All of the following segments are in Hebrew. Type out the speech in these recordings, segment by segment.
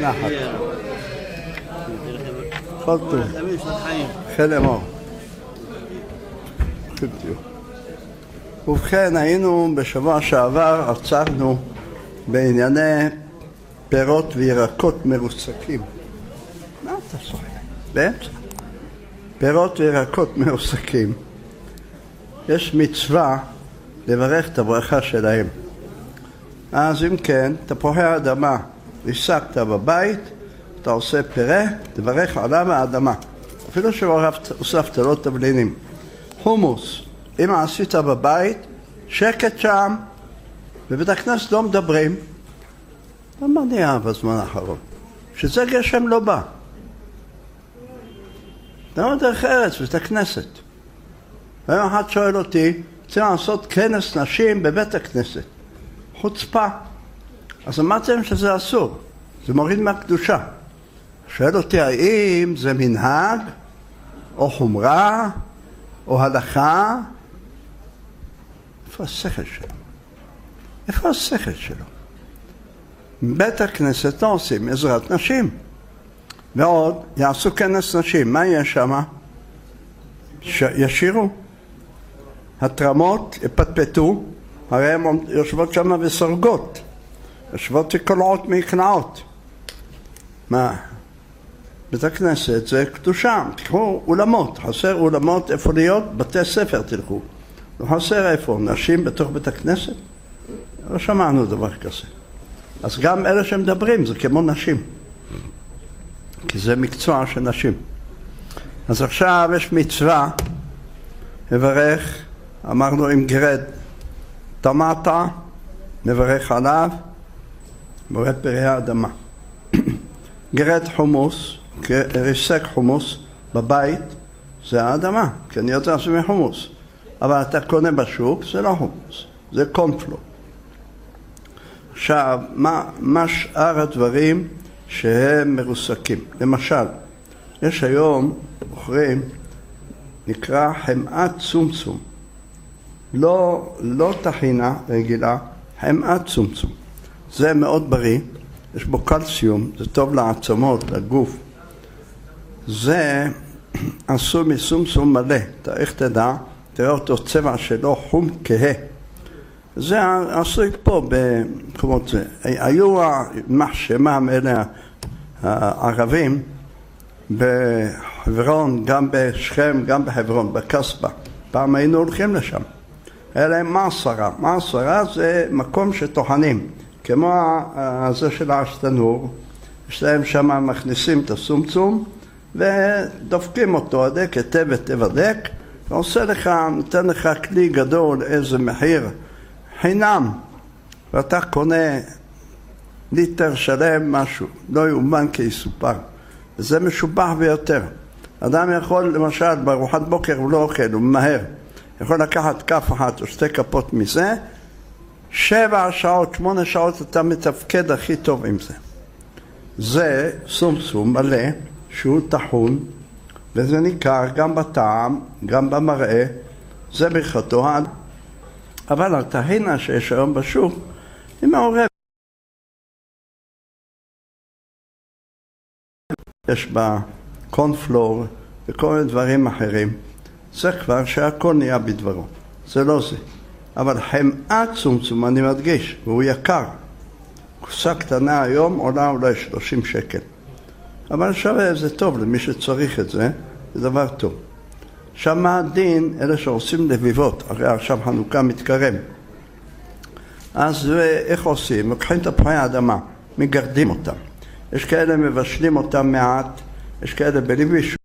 נחת. כל טוב. חיל אמור. ובכן, היינו בשבוע שעבר, עצרנו בענייני פירות וירקות מרוסקים. מה אתה צוחק? באמצע? פירות וירקות מרוסקים. יש מצווה לברך את הברכה שלהם. אז אם כן, תפוחי אדמה ריסקת בבית, אתה עושה פירה, תברך עליו האדמה. אפילו שהוספת לו תבלינים. חומוס, אם עשית בבית, שקט שם, בבית הכנסת לא מדברים. למה נהיה בזמן האחרון? שזה גשם לא בא. למה דרך ארץ, בבית הכנסת? והיום אחד שואל אותי, צריכים לעשות כנס נשים בבית הכנסת. חוצפה. אז אמרתם שזה אסור. זה מוריד מהקדושה. שואל אותי, האם זה מנהג, או חומרה, או הלכה? איפה השכל שלו? איפה השכל שלו? בית הכנסת לא עושים עזרת נשים. ועוד, יעשו כנס נשים. מה יהיה שם? ישירו. התרמות יפטפטו, הרי הן יושבות שם וסורגות. יושבות וקולעות מקנאות. מה? בית הכנסת זה קדושה. תקחו אולמות. חסר אולמות איפה להיות? בתי ספר תלכו. לא חסר איפה? נשים בתוך בית הכנסת? לא שמענו דבר כזה. אז גם אלה שמדברים זה כמו נשים. כי זה מקצוע של נשים. אז עכשיו יש מצווה לברך, אמרנו עם גרד טמאטה, נברך עליו, בורא פרי האדמה. גרד חומוס, ריסק חומוס בבית, זה האדמה, כי אני יודע שזה מחומוס. אבל אתה קונה בשוק, זה לא חומוס, זה קונפלו. עכשיו, מה שאר הדברים שהם מרוסקים? למשל, יש היום, בוחרים, נקרא חמאת צומצום. לא טחינה רגילה, חמאת צומצום. זה מאוד בריא, יש בו קלציום, זה טוב לעצמות, לגוף. זה עשוי מסומסום מלא, איך תדע? תראה אותו צבע שלו חום כהה. זה עשוי פה במקומות זה. היו מחשמם אלה הערבים בחברון, גם בשכם, גם בחברון, בקסבה. פעם היינו הולכים לשם. אלה מעשרה. מעשרה זה מקום שטוחנים. כמו הזה של האשתנור. יש להם שם מכניסים את הסומצום ודופקים אותו, הדק, היטב היטב הדק. ועושה לך, נותן לך כלי גדול, איזה מחיר חינם. ואתה קונה ליטר שלם משהו. לא יאומן כיסופר. וזה משובח ביותר. אדם יכול, למשל, בארוחת בוקר הוא לא אוכל, הוא ממהר. יכול לקחת כף אחת או שתי כפות מזה, 7 שעות, 8 שעות אתה מתפקד הכי טוב עם זה. זה סומסום מלא, שהוא טחון, וזה ניכר גם בטעם, גם במראה, זה ברכתו. אבל הטחינה שיש היום בשוק, היא מעורבת. יש בה קונפלור וכל מיני דברים אחרים. זה כבר שהכל נהיה בדברו. זה לא זה. אבל חמאת צומצום, אני מדגיש, והוא יקר. קופסה קטנה היום עולה אולי 30 שקל. אבל שווה, זה טוב למי שצריך את זה, זה דבר טוב. עכשיו מה הדין, אלה שעושים לביבות, הרי עכשיו חנוכה מתקרב. אז איך עושים? לוקחים את תפוחי האדמה, מגרדים אותם. יש כאלה מבשלים אותם מעט, יש כאלה בליביש.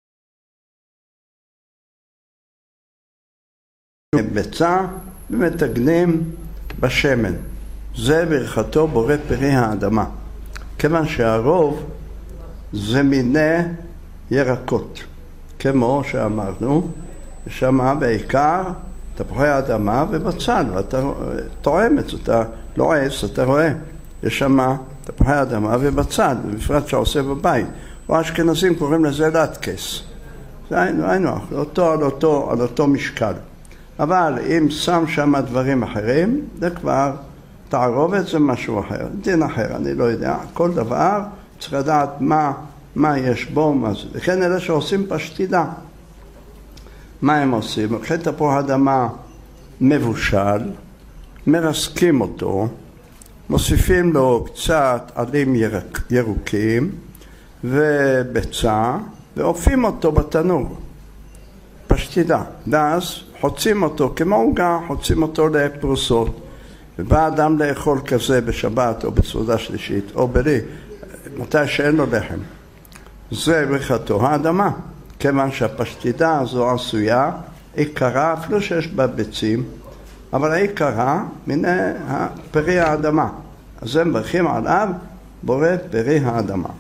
ביצה ומתגנים בשמן. זה ברכתו בורא פרי האדמה. כיוון שהרוב זה מיני ירקות. כמו שאמרנו, שמה בעיקר תפוחי האדמה ובצל, ואתה טועם את זה, אתה לועס, אתה רואה. יש שמה תפוחי האדמה ובצל, בפרט שעושה בבית. או אשכנזים קוראים לזה לטקס. זה היינו, על אותו משקל. אבל אם שם שם דברים אחרים, זה כבר תערובת, זה משהו אחר, דין אחר, אני לא יודע. כל דבר צריך לדעת מה יש בו, מה זה. וכן אלה שעושים פשטידה. מה הם עושים? לוקחים תפוח אדמה מבושל, מרסקים אותו, מוסיפים לו קצת עלים ירוקים וביצה, ועופים אותו בתנור. פשטידה. ואז חוצים אותו כמו עוגה, חוצים אותו לפרוסות. ובא אדם לאכול כזה בשבת או בסעודה שלישית או בלי, מתי שאין לו לחם. זה ברכתו האדמה, כיוון שהפשטידה הזו עשויה, עיקרה, אפילו שיש בה ביצים, אבל העיקרה מן פרי האדמה. אז הם מברכים עליו בורא פרי האדמה.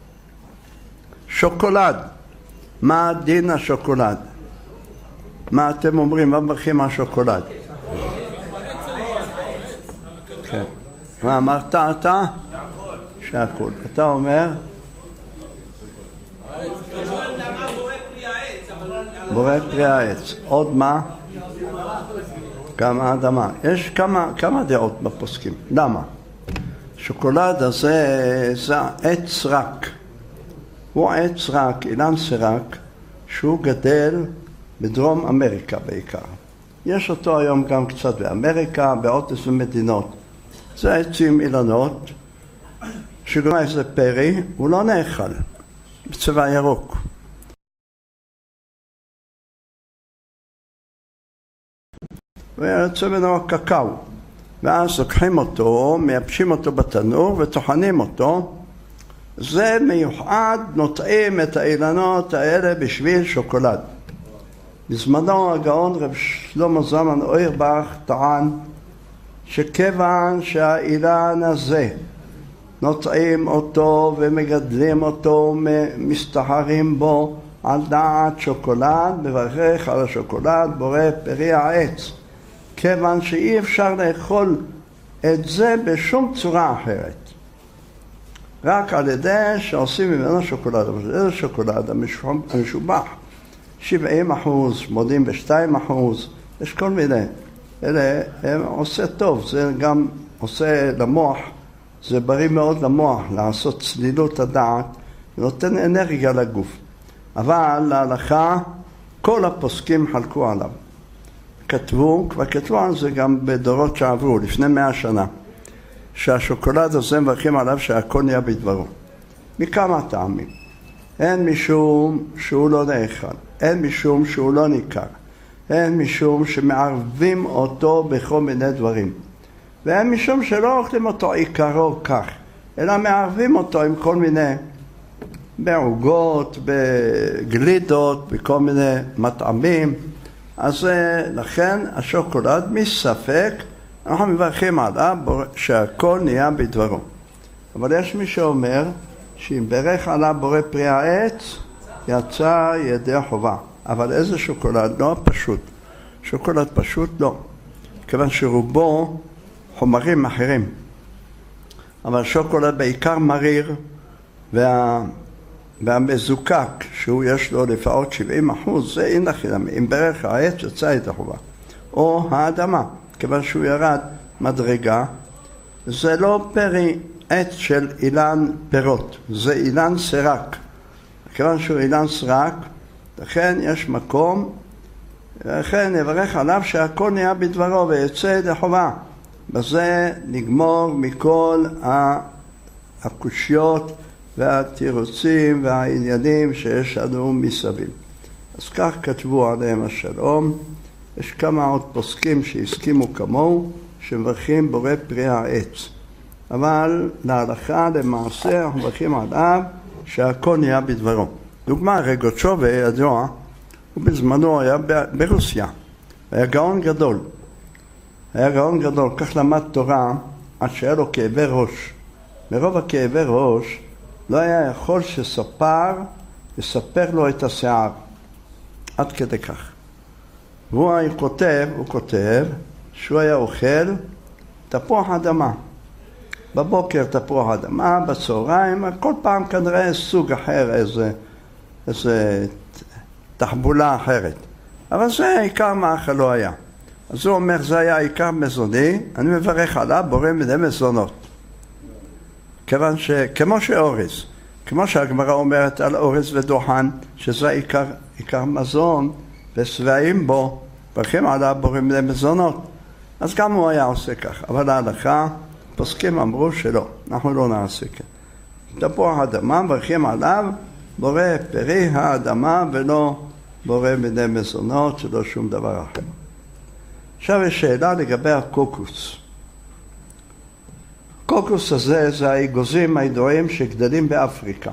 שוקולד, מה דין השוקולד? מה אתם אומרים? מה מברכים על שוקולד? כן. מה אמרת אתה? שהכל. אתה אומר? בורא פרי העץ. עוד מה? גם האדמה. יש כמה דעות בפוסקים. למה? שוקולד הזה זה עץ רק. הוא עץ רק, אילן סרק, שהוא גדל בדרום אמריקה בעיקר. יש אותו היום גם קצת באמריקה, בעוד איזה מדינות. זה עצים אילנות, שגם איזה פרי, הוא לא נאכל, בצבע ירוק. ויוצא ממנו קקאו. ואז לוקחים אותו, מייבשים אותו בתנור וטוחנים אותו. זה מיוחד, נוטעים את האילנות האלה בשביל שוקולד. בזמנו הגאון רב שלמה זלמן אוירבך טען שכיוון שהאילן הזה נוטעים אותו ומגדלים אותו, מסתחרים בו על דעת שוקולד, מברך על השוקולד בורא פרי העץ, כיוון שאי אפשר לאכול את זה בשום צורה אחרת, רק על ידי שעושים ממנו שוקולד. אבל איזה שוקולד? המשובח, 70%, 82%, יש כל מיני. אלה עושה טוב, זה גם עושה למוח, זה בריא מאוד למוח, לעשות צלילות הדעת, ונותן אנרגיה לגוף. אבל להלכה, כל הפוסקים חלקו עליו. כבר כתבו על זה גם בדורות שעברו, לפני 100 שנה, שהשוקולד הזה מברכים עליו שהכל נהיה בדברו. מכמה טעמים. אין משום שהוא לא נאכל, אין משום שהוא לא ניכר, אין משום שמערבים אותו בכל מיני דברים, ואין משום שלא אוכלים אותו עיקרו כך, אלא מערבים אותו עם כל מיני בעוגות, בגלידות, בכל מיני מטעמים. אז לכן השוקולד מספק, אנחנו מברכים עליו שהכל נהיה בדברו. אבל יש מי שאומר שאם ברך עליו בורא פרי העץ, יצא ידי חובה. אבל איזה שוקולד? לא פשוט. שוקולד פשוט לא. כיוון שרובו חומרים אחרים. אבל שוקולד בעיקר מריר, והמזוקק, שהוא יש לו לפחות 70%, זה אין לחינם. אם ברך העץ, יצא ידי חובה. או האדמה, כיוון שהוא ירד מדרגה, זה לא פרי עץ של אילן פירות, זה אילן סרק. כיוון שהוא אילן סרק, לכן יש מקום, לכן נברך עליו שהכל נהיה בדברו ויצא ידי חובה. בזה נגמור מכל הקושיות והתירוצים והעניינים שיש לנו מסביב. אז כך כתבו עליהם השלום. יש כמה עוד פוסקים שהסכימו כמוהו, שמברכים בורא פרי העץ. אבל להלכה, למעשה, אנחנו מברכים עליו שהכל נהיה בדברו. דוגמה, רגוצ'ובה ידוע, הוא בזמנו היה ברוסיה. היה גאון גדול. כך למד תורה עד שהיה לו כאבי ראש. מרוב הכאבי ראש לא היה יכול שספר יספר לו את השיער. עד כדי כך. והוא כותב שהוא היה אוכל תפוח אדמה. בבוקר תפוח אדמה, בצהריים, כל פעם כנראה סוג אחר, איזה תחבולה אחרת. אבל זה עיקר מאכל לא היה. אז הוא אומר, זה היה עיקר מזוני, אני מברך עליו, בורא מיני מזונות. כיוון שכמו שאורס, כמו שהגמרא אומרת על אורז ודוחן, שזה עיקר מזון, ושבעים בו, ברכים עליו בוראים למזונות. אז גם הוא היה עושה כך, אבל ההלכה, פוסקים אמרו שלא, אנחנו לא נעשה כן. תפוח אדמה, ברכים עליו, בורא פרי האדמה ולא בורא מיני מזונות, שלא שום דבר אחר. עכשיו יש שאלה לגבי הקוקוס. הקוקוס הזה זה האגוזים הידועים שגדלים באפריקה,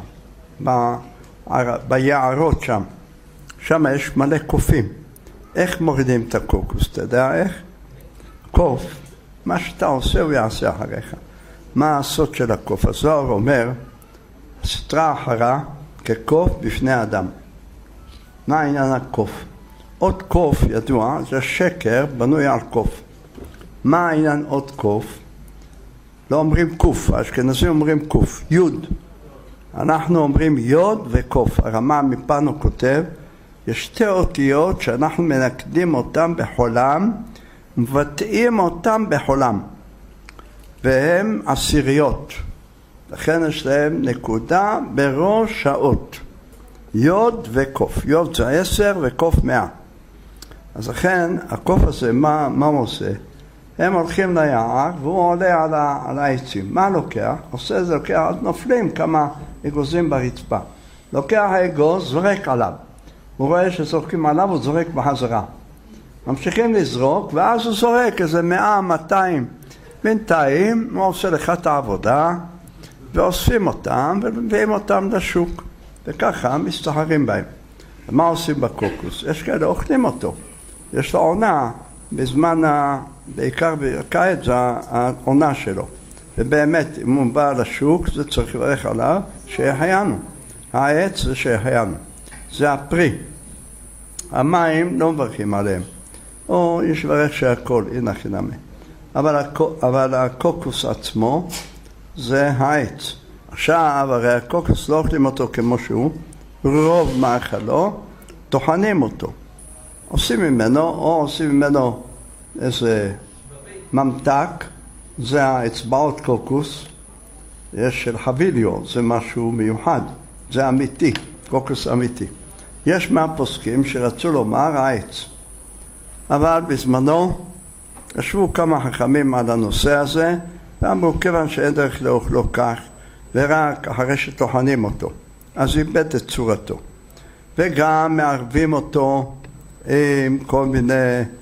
ביערות שם. שם יש מלא קופים. איך מורידים את הקוקוס? אתה יודע איך? קוף. מה שאתה עושה הוא יעשה אחריך. מה הסוד של הקוף? הזוהר אומר, סתרה אחרה כקוף בפני אדם. מה העניין הקוף? עוד קוף ידוע, זה שקר בנוי על קוף. מה העניין עוד קוף? לא אומרים קוף, האשכנזים אומרים קוף, יוד. אנחנו אומרים יוד וקוף. הרמ"א מפנו כותב, יש שתי אותיות שאנחנו מנקדים אותם בחולם, מבטאים אותם בחולם, והם עשיריות. לכן יש להם נקודה בראש האות. יוד וקוף. יוד זה 10 וקוף 100. אז לכן הקוף הזה, מה הוא עושה? הם הולכים ליער והוא עולה על העצים. מה לוקח? עושה זה, לוקח, אז נופלים כמה אגוזים ברצפה. לוקח האגוז, זורק עליו. הוא רואה שזורקים עליו, הוא זורק בחזרה. ממשיכים לזרוק, ואז הוא זורק איזה 100, 200. בינתיים הוא עושה לך את העבודה, ואוספים אותם ומביאים אותם לשוק. וככה מסתחרים בהם. ומה עושים בקוקוס? יש כאלה אוכלים אותו. יש לו עונה, בזמן, בעיקר בקיץ, זה העונה שלו. ובאמת, אם הוא בא לשוק, זה צריך לברך עליו, שהחיינו. העץ זה שהחיינו. זה הפרי. המים לא מברכים עליהם. או יש לברך שהכל, הנה חינמי. אבל הקוקוס עצמו זה העץ. עכשיו, הרי הקוקוס לא אוכלים אותו כמו שהוא, רוב מאכלו, טוחנים אותו. עושים ממנו, או עושים ממנו איזה ממתק, זה האצבעות קוקוס, יש של חביליו, זה משהו מיוחד, זה אמיתי, קוקוס אמיתי. יש מהפוסקים שרצו לומר העץ, אבל בזמנו ישבו כמה חכמים על הנושא הזה, ואמרו כיוון שאין דרך לאוכלו כך, ורק אחרי שטוחנים אותו, אז איבד את צורתו. וגם מערבים אותו עם כל מיני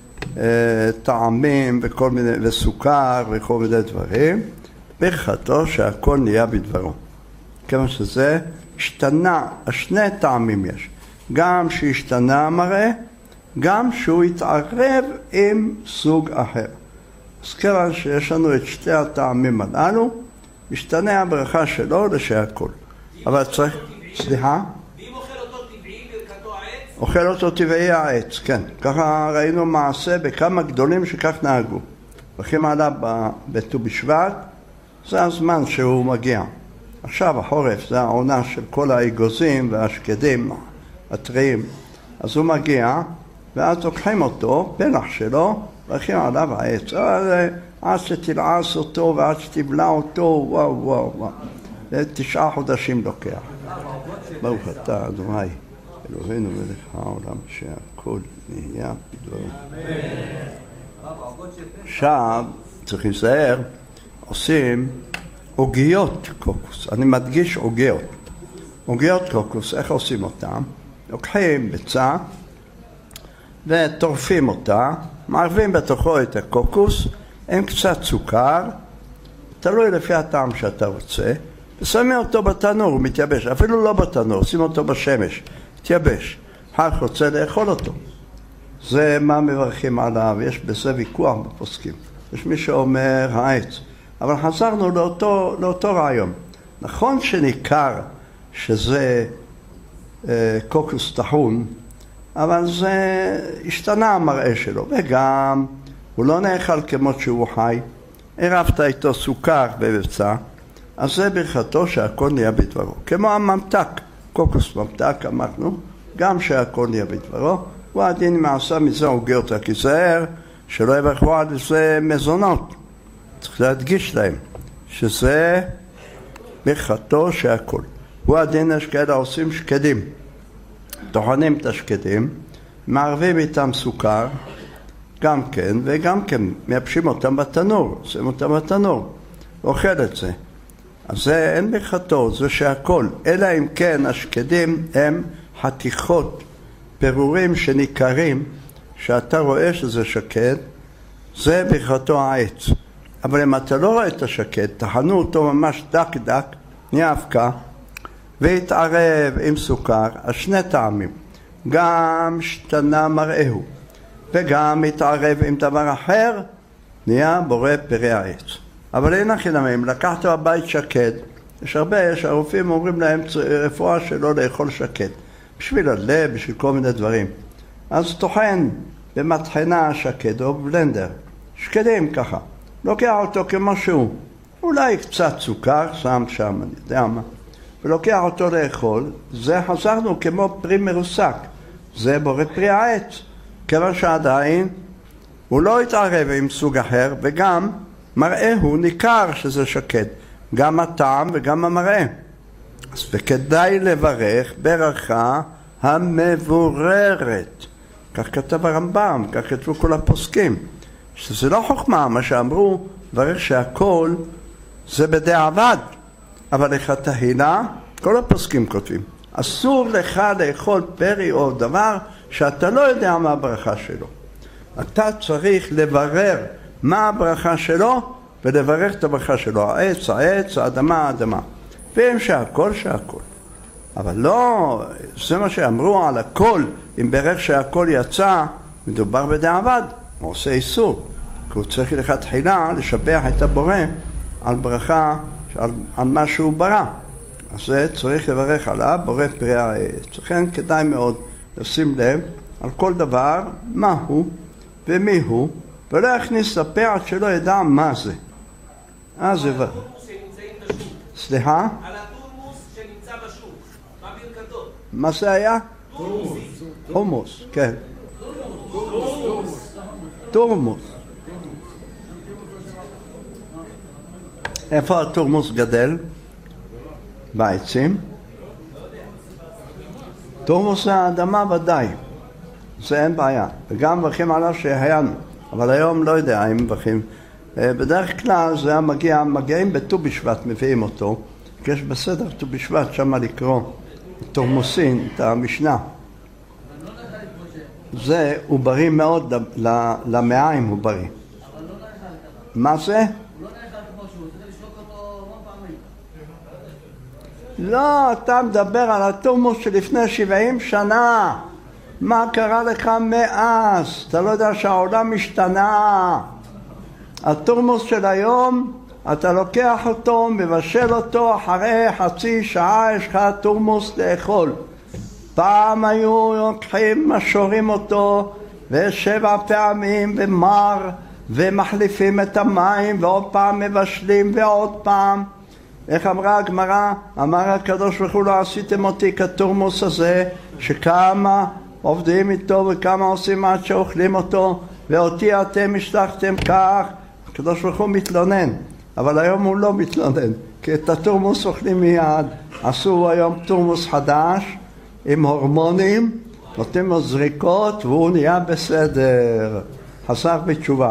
טעמים וכל מיני, וסוכר וכל מיני דברים, ברכתו שהכל נהיה בדברו. כיוון שזה השתנה, שני טעמים יש. גם שהשתנה המראה, גם שהוא התערב עם סוג אחר. אז כיוון שיש לנו את שתי הטעמים הללו, משתנה הברכה שלו לשהכל. אבל צריך, סליחה? ואם אוכל אותו טבעי ברכתו העץ? אוכל אותו טבעי העץ, כן. ככה ראינו מעשה בכמה גדולים שכך נהגו. הולכים עליו בט"ו בשבט, זה הזמן שהוא מגיע. עכשיו החורף זה העונה של כל האגוזים והשקדים, הטריים. אז הוא מגיע, ואז לוקחים אותו, פלח שלו, הולכים עליו העץ. עד שתלעס אותו ועד שתבלע אותו, וואו וואו וואו. 9 חודשים לוקח. ברוך אתה אדוני, אלוהינו מלך העולם שהכל נהיה בדברו. עכשיו צריך להיזהר, עושים עוגיות קוקוס. אני מדגיש עוגיות. עוגיות קוקוס, איך עושים אותם? לוקחים ביצה וטורפים אותה, מערבים בתוכו את הקוקוס, עם קצת סוכר, תלוי לפי הטעם שאתה רוצה, ושמים אותו בתנור, הוא מתייבש, אפילו לא בתנור, שים אותו בשמש, מתייבש, אחר רוצה לאכול אותו. זה מה מברכים עליו, יש בזה ויכוח בפוסקים. יש מי שאומר העץ, אבל חזרנו לאותו רעיון. נכון שניכר שזה קוקוס טחון, אבל זה השתנה המראה שלו, וגם הוא לא נאכל כמו שהוא חי, ערבת איתו סוכר בביצה, אז זה ברכתו שהכל נהיה בדברו. כמו הממתק, קוקוס ממתק אמרנו, גם שהכל נהיה בדברו, הוא הדין מעשה מזה עוגיות, רק ייזהר שלא יברכו על זה מזונות. צריך להדגיש להם שזה ברכתו שהכל. הוא הדין יש כאלה עושים שקדים, טוחנים את השקדים, מערבים איתם סוכר, גם כן, וגם כן מייבשים אותם בתנור, עושים אותם בתנור, אוכל את זה. אז זה אין ברכתו, זה שהכל, אלא אם כן השקדים הם חתיכות, פירורים שניכרים, שאתה רואה שזה שקד, זה ברכתו העץ. אבל אם אתה לא רואה את השקד, תחנו אותו ממש דק דק, נהיה אבקה, והתערב עם סוכר, אז שני טעמים, גם השתנה מראהו, וגם התערב עם דבר אחר, נהיה בורא פרי העץ. אבל אין החינמים, לקחת הבית שקד, יש הרופאים אומרים להם רפואה שלא לאכול שקד, בשביל הלב, בשביל כל מיני דברים. אז טוחן במטחנה שקד או בלנדר, שקדים ככה, לוקח אותו כמו שהוא, אולי קצת סוכר, שם, אני יודע מה, ולוקח אותו לאכול, זה חזרנו כמו פרי מרוסק, זה בורא פרי העץ, כיוון שעדיין הוא לא התערב עם סוג אחר, וגם מראהו ניכר שזה שקד, גם הטעם וגם המראה. אז וכדאי לברך ברכה המבוררת, כך כתב הרמב"ם, כך כתבו כל הפוסקים, שזה לא חוכמה מה שאמרו, ברך שהכל זה בדיעבד, אבל לך תהילה, כל הפוסקים כותבים, אסור לך לאכול פרי או דבר שאתה לא יודע מה הברכה שלו. אתה צריך לברר מה הברכה שלו ולברך את הברכה שלו, העץ, האדמה, האדמה. ואם שהכל, שהכל. אבל לא, זה מה שאמרו על הכל, אם ברך שהכל יצא, מדובר בדיעבד, הוא עושה איסור. כי הוא צריך לך תחילה לשבח את הבורא על ברכה, על מה שהוא ברא. אז זה צריך לברך עליו, בורא פרי העץ. לכן כדאי מאוד לשים לב על כל דבר, מה הוא ומי הוא, ולא יכניס לפה עד שלא ידע מה זה. על התורמוס שנמצאים בשוק. סליחה? על התורמוס שנמצא בשוק. מה ברכתו? מה זה היה? תורמוס. חומוס, כן. תורמוס. איפה התורמוס גדל? בעצים. תורמוס זה האדמה ודאי. זה אין בעיה. וגם מברכים עליו שהיינו. אבל היום לא יודע אם מברכים. בדרך כלל זה מגיעים בט"ו בשבט, מביאים אותו. כי יש בסדר ט"ו בשבט שמה לקרוא תורמוסין, את המשנה. זה הוא בריא מאוד למעיים, הוא בריא. מה זה? לא, אתה מדבר על התורמוס שלפני 70 שנה. מה קרה לך מאז? אתה לא יודע שהעולם השתנה. התורמוס של היום, אתה לוקח אותו, מבשל אותו, אחרי חצי שעה יש לך תורמוס לאכול. פעם היו לוקחים, משורים אותו, ו7 פעמים במר, ומחליפים את המים, ועוד פעם מבשלים, ועוד פעם. איך אמרה הגמרא? אמר הקדוש ברוך הוא, לא עשיתם אותי כתורמוס הזה, שכמה עובדים איתו וכמה עושים עד שאוכלים אותו, ואותי אתם השלחתם כך. הקדוש ברוך הוא מתלונן, אבל היום הוא לא מתלונן, כי את התורמוס אוכלים מיד. עשו היום תורמוס חדש עם הורמונים, נותנים לו זריקות והוא נהיה בסדר, חזר בתשובה.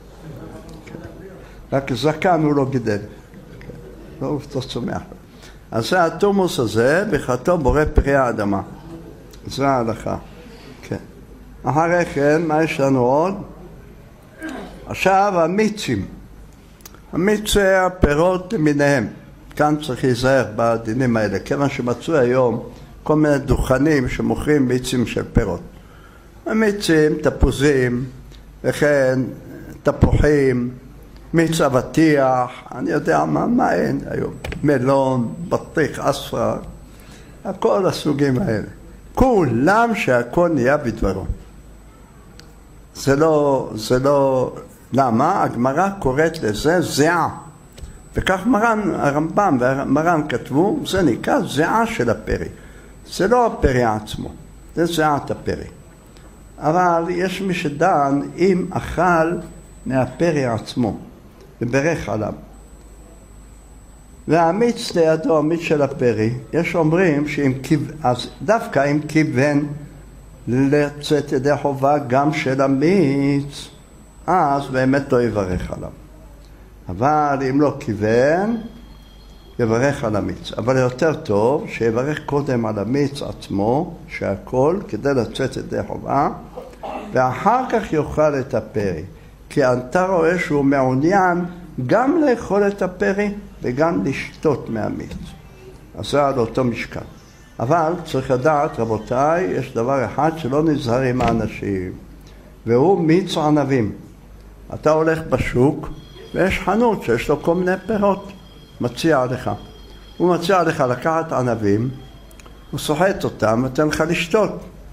רק זקן הוא לא גידל, לא אופתו צומח. אז זה התורמוס הזה, ברכתו בורא פרי האדמה. זה ההלכה. כן. אחרי כן, מה יש לנו עוד? עכשיו המיצים. המיץ זה הפירות למיניהם. כאן צריך להיזהר בדינים האלה, כיוון שמצאו היום כל מיני דוכנים שמוכרים מיצים של פירות. המיצים, תפוזים, וכן תפוחים, מיץ אבטיח, אני יודע מה אין היום, מלון, בטיח, אספר, כל הסוגים האלה. כולם שהכל נהיה בדברו. זה לא, למה? הגמרא קוראת לזה זיעה. וכך מרן, הרמב"ם והמרן כתבו, זה נקרא זיעה של הפרי. זה לא הפרי עצמו, זה זיעת הפרי. אבל יש מי שדן אם אכל מהפרי עצמו, וברך עליו. והמיץ לידו, המיץ של הפרי, יש אומרים אז דווקא אם כיוון לצאת ידי חובה גם של המיץ, אז באמת לא יברך עליו. אבל אם לא כיוון, יברך על המיץ. אבל יותר טוב שיברך קודם על המיץ עצמו, שהכל כדי לצאת ידי חובה, ואחר כך יאכל את הפרי. כי אתה רואה שהוא מעוניין גם לאכול את הפרי וגם לשתות מהמיץ. אז זה על אותו משקל. אבל צריך לדעת, רבותיי, יש דבר אחד שלא נזהרים האנשים, והוא מיץ ענבים. אתה הולך בשוק ויש חנות שיש לו כל מיני פירות, מציע לך. הוא מציע לך לקחת ענבים, הוא סוחט אותם, נותן לך לשתות.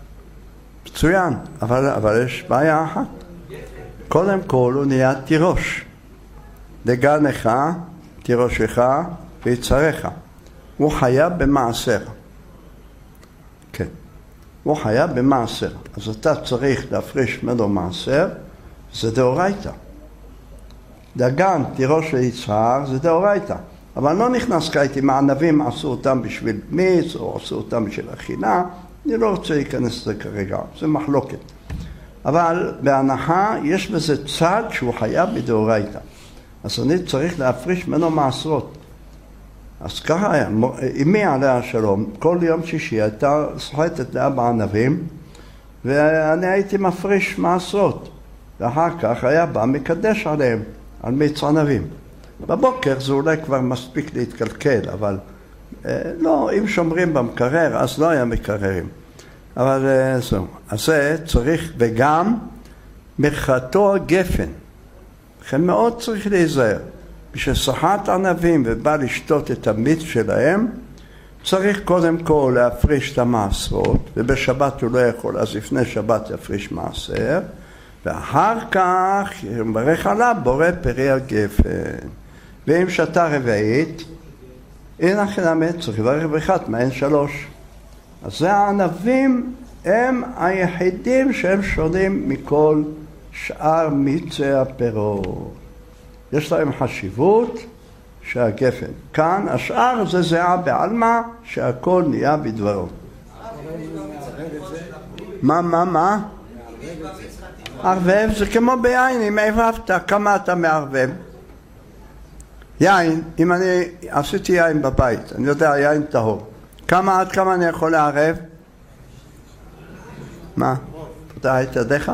מצוין, אבל יש בעיה אחת. קודם כל הוא נהיה תירוש. דגנך, תירושך ויצריך. הוא חיה במעשר. כן. הוא חיה במעשר. אז אתה צריך להפריש ממנו מעשר, זה דאורייתא. דגן, תירוש ויצהר, זה דאורייתא. אבל לא נכנס כעת אם הענבים עשו אותם בשביל מיץ או עשו אותם בשביל אכילה. אני לא רוצה להיכנס לזה כרגע, זה מחלוקת. אבל בהנחה יש בזה צד שהוא חייב בדאורייתא. אז אני צריך להפריש ממנו מעשרות. אז ככה היה, אמי עליה השלום, כל יום שישי הייתה סוחטת לאבא ענבים, ואני הייתי מפריש מעשרות. ואחר כך היה בא מקדש עליהם, על מיץ ענבים. בבוקר זה אולי כבר מספיק להתקלקל, אבל לא, אם שומרים במקרר, אז לא היה מקררים. אבל זהו, אז זה צריך, וגם מחתו הגפן. לכן מאוד צריך להיזהר. כשסחט ענבים ובא לשתות את המיץ שלהם, צריך קודם כל להפריש את המעשרות, ובשבת הוא לא יכול, אז לפני שבת יפריש מעשר, ואחר כך יברך עליו בורא פרי הגפן. ואם שתה רביעית, אין החלמת, צריך לברך באחת, מהן 3. אז זה הענבים הם היחידים שהם שונים מכל שאר מיצי הפירות. יש להם חשיבות שהגפן. כאן השאר זה זהה בעלמא שהכל נהיה בדברו. מה? ערבב זה כמו ביין, אם ערבבת, כמה אתה מערבב? יין, אם אני עשיתי יין בבית, אני יודע, יין טהור. עד כמה אני יכול לערב? מה? אתה את ידיך?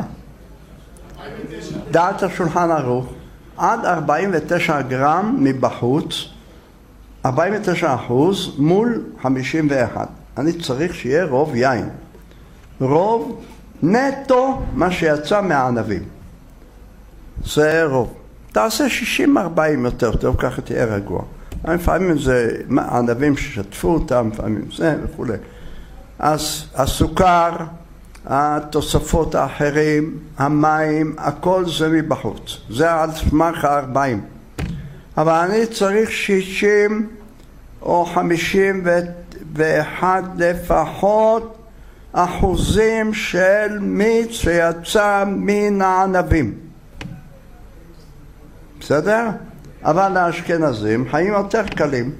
דעת השולחן ערוך, עד 49 גרם מבחוץ, 49% מול 51. אני צריך שיהיה רוב יין. רוב נטו מה שיצא מהענבים. זה רוב. תעשה 60-40 יותר טוב, ככה תהיה רגוע. לפעמים זה ענבים ששתפו אותם, לפעמים זה וכו'. אז הסוכר, התוספות האחרים, המים, הכל זה מבחוץ. זה על סמך 40. אבל אני צריך 60 או 51 לפחות אחוזים של מיץ שיצא מן הענבים. בסדר? אבל האשכנזים חיים יותר קלים,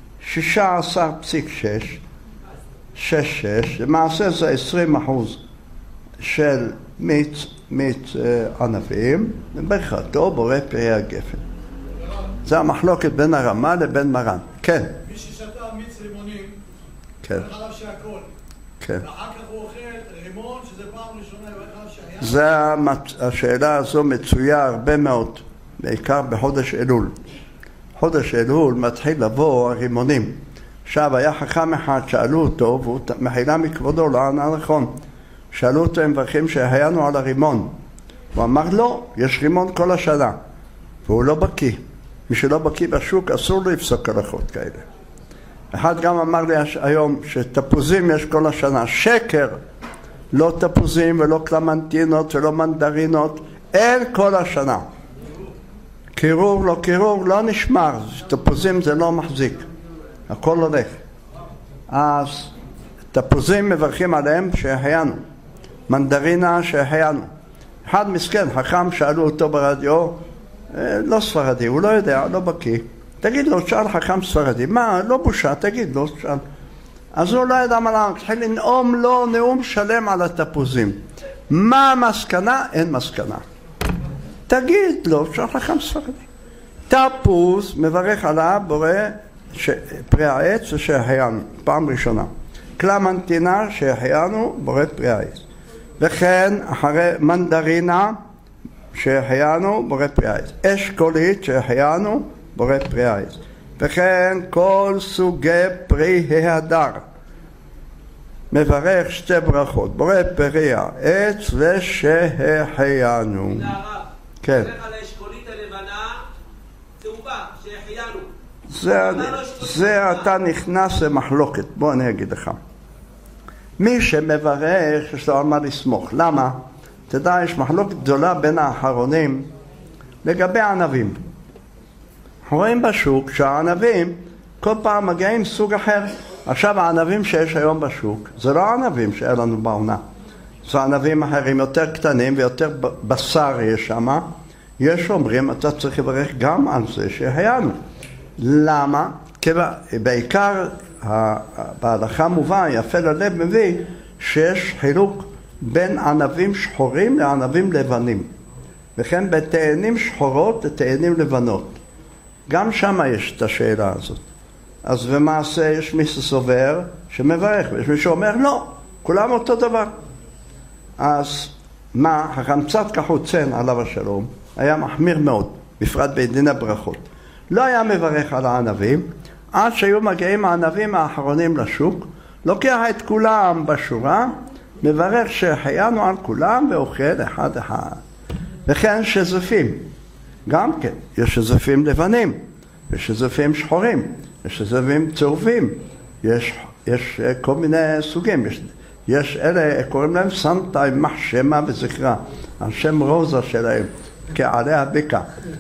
16.6, למעשה זה 20% של מיץ ענבים, וברכתו בורא פרי הגפן. זה המחלוקת בין הרמה לבין מרן. כן. מי ששתה מיץ רימונים, כן. הוא חלב שהכל. כן. ואחר כך הוא אוכל רימון, שזה פעם ראשונה, הוא חלב שהיה. השאלה הזו מצויה הרבה מאוד, בעיקר בחודש אלול. חודש אלול מתחיל לבוא הרימונים. עכשיו היה חכם אחד, שאלו אותו, והוא מחילה מכבודו, לא ענה נכון. שאלו אותו הם מברכים שהיינו על הרימון. הוא אמר לא, יש רימון כל השנה. והוא לא בקיא. מי שלא בקיא בשוק אסור לו לפסוק הלכות כאלה. אחד גם אמר לי היום שתפוזים יש כל השנה. שקר! לא תפוזים ולא קלמנטינות ולא מנדרינות. אין כל השנה. קירור לא נשמר. תפוזים זה לא מחזיק. הכל הולך. אז תפוזים מברכים עליהם שהחיינו. מנדרינה שהחיינו. אחד מסכן, חכם, שאלו אותו ברדיו, לא ספרדי, הוא לא יודע, לא בקיא. תגיד לו, שאל חכם ספרדי, מה, לא בושה, תגיד לו, שאל. אז הוא לא ידע מה לענות, התחיל לנאום לו נאום שלם על התפוזים. מה המסקנה? אין מסקנה. תגיד לו, שאל חכם ספרדי. תפוז מברך עליו בורא פרי העץ שהחיינו, פעם ראשונה. קלמנטינה שהחיינו בורא פרי העץ. וכן אחרי מנדרינה שהחיינו בורא פרי העץ. אשכולית שהחיינו בורא פרי העץ. וכן כל סוגי פרי ההדר מברך שתי ברכות, בורא פרי העץ ושהחיינו. כן. מברך על האשכולית הלבנה צהובה שהחיינו. זה אתה נכנס למחלוקת. בוא אני אגיד לך, מי שמברך יש לו על מה לסמוך. למה? תדע, יש מחלוקת גדולה בין האחרונים לגבי הענבים. אנחנו רואים בשוק שהענבים כל פעם מגיעים סוג אחר. עכשיו הענבים שיש היום בשוק זה לא הענבים שהיה לנו בעונה, זה ענבים אחרים יותר קטנים ויותר בשר יש שם. יש אומרים אתה צריך לברך גם על זה שהיינו. למה? כי בעיקר בהלכה מובא יפה ללב מביא שיש חילוק בין ענבים שחורים לענבים לבנים, וכן בתאנים שחורות לתאנים לבנות. גם שם יש את השאלה הזאת. אז במעשה יש מי שסובר שמברך, ויש מי שאומר לא, כולם אותו דבר. אז מה? החמצת כחוצן עליו השלום היה מחמיר מאוד, בפרט בדין הברכות. לא היה מברך על הענבים, עד שהיו מגיעים הענבים האחרונים לשוק, לוקח את כולם בשורה, מברך שהחיינו על כולם ואוכל אחד אחד. וכן שזפים, גם כן, יש שזפים לבנים, יש שזפים שחורים, יש שזפים צהובים, יש כל מיני סוגים, יש אלה, קוראים להם סנטה עם מחשמה וזכרה, על שם רוזה שלהם, כעלי הבקע,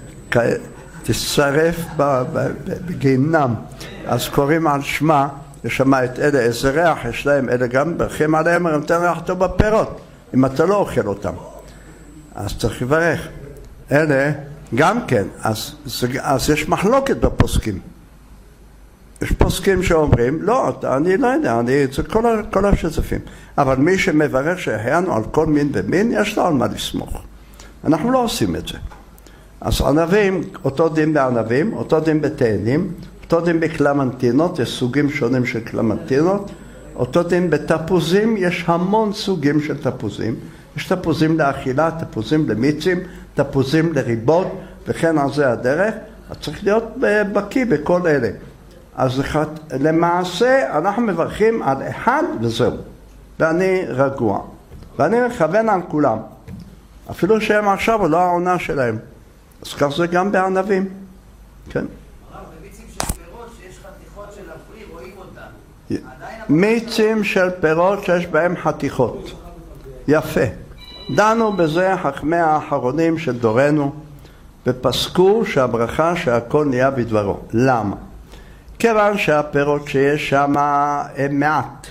תשרף בגיהנם, אז קוראים על שמה, יש שם את אלה, איזה ריח יש להם, אלה גם ברכים עליהם, הם נותן ריח טוב בפירות, אם אתה לא אוכל אותם, אז צריך לברך. אלה גם כן, אז יש מחלוקת בפוסקים. יש פוסקים שאומרים, לא, אני לא יודע, זה כל השזפים. אבל מי שמברך שהחיינו על כל מין ומין, יש לו על מה לסמוך. אנחנו לא עושים את זה. אז ענבים, אותו דין בענבים, אותו דין בתאנים, אותו דין בקלמנטינות, יש סוגים שונים של קלמנטינות, אותו דין בתפוזים, יש המון סוגים של תפוזים. יש תפוזים לאכילה, תפוזים למיצים, תפוזים לריבות, וכן על זה הדרך. אז צריך להיות בקיא בכל אלה. אז למעשה אנחנו מברכים על אחד וזהו. ואני רגוע. ואני מכוון על כולם. אפילו שהם עכשיו לא העונה שלהם. אז כך זה גם בענבים. כן. במיצים של פירות שיש חתיכות של הפרי, רואים אותם. מיצים של פירות שיש בהם חתיכות. יפה. דנו בזה חכמי האחרונים של דורנו, ופסקו שהברכה שהכל נהיה בדברו. למה? כיוון שהפירות שיש שם הם מעט,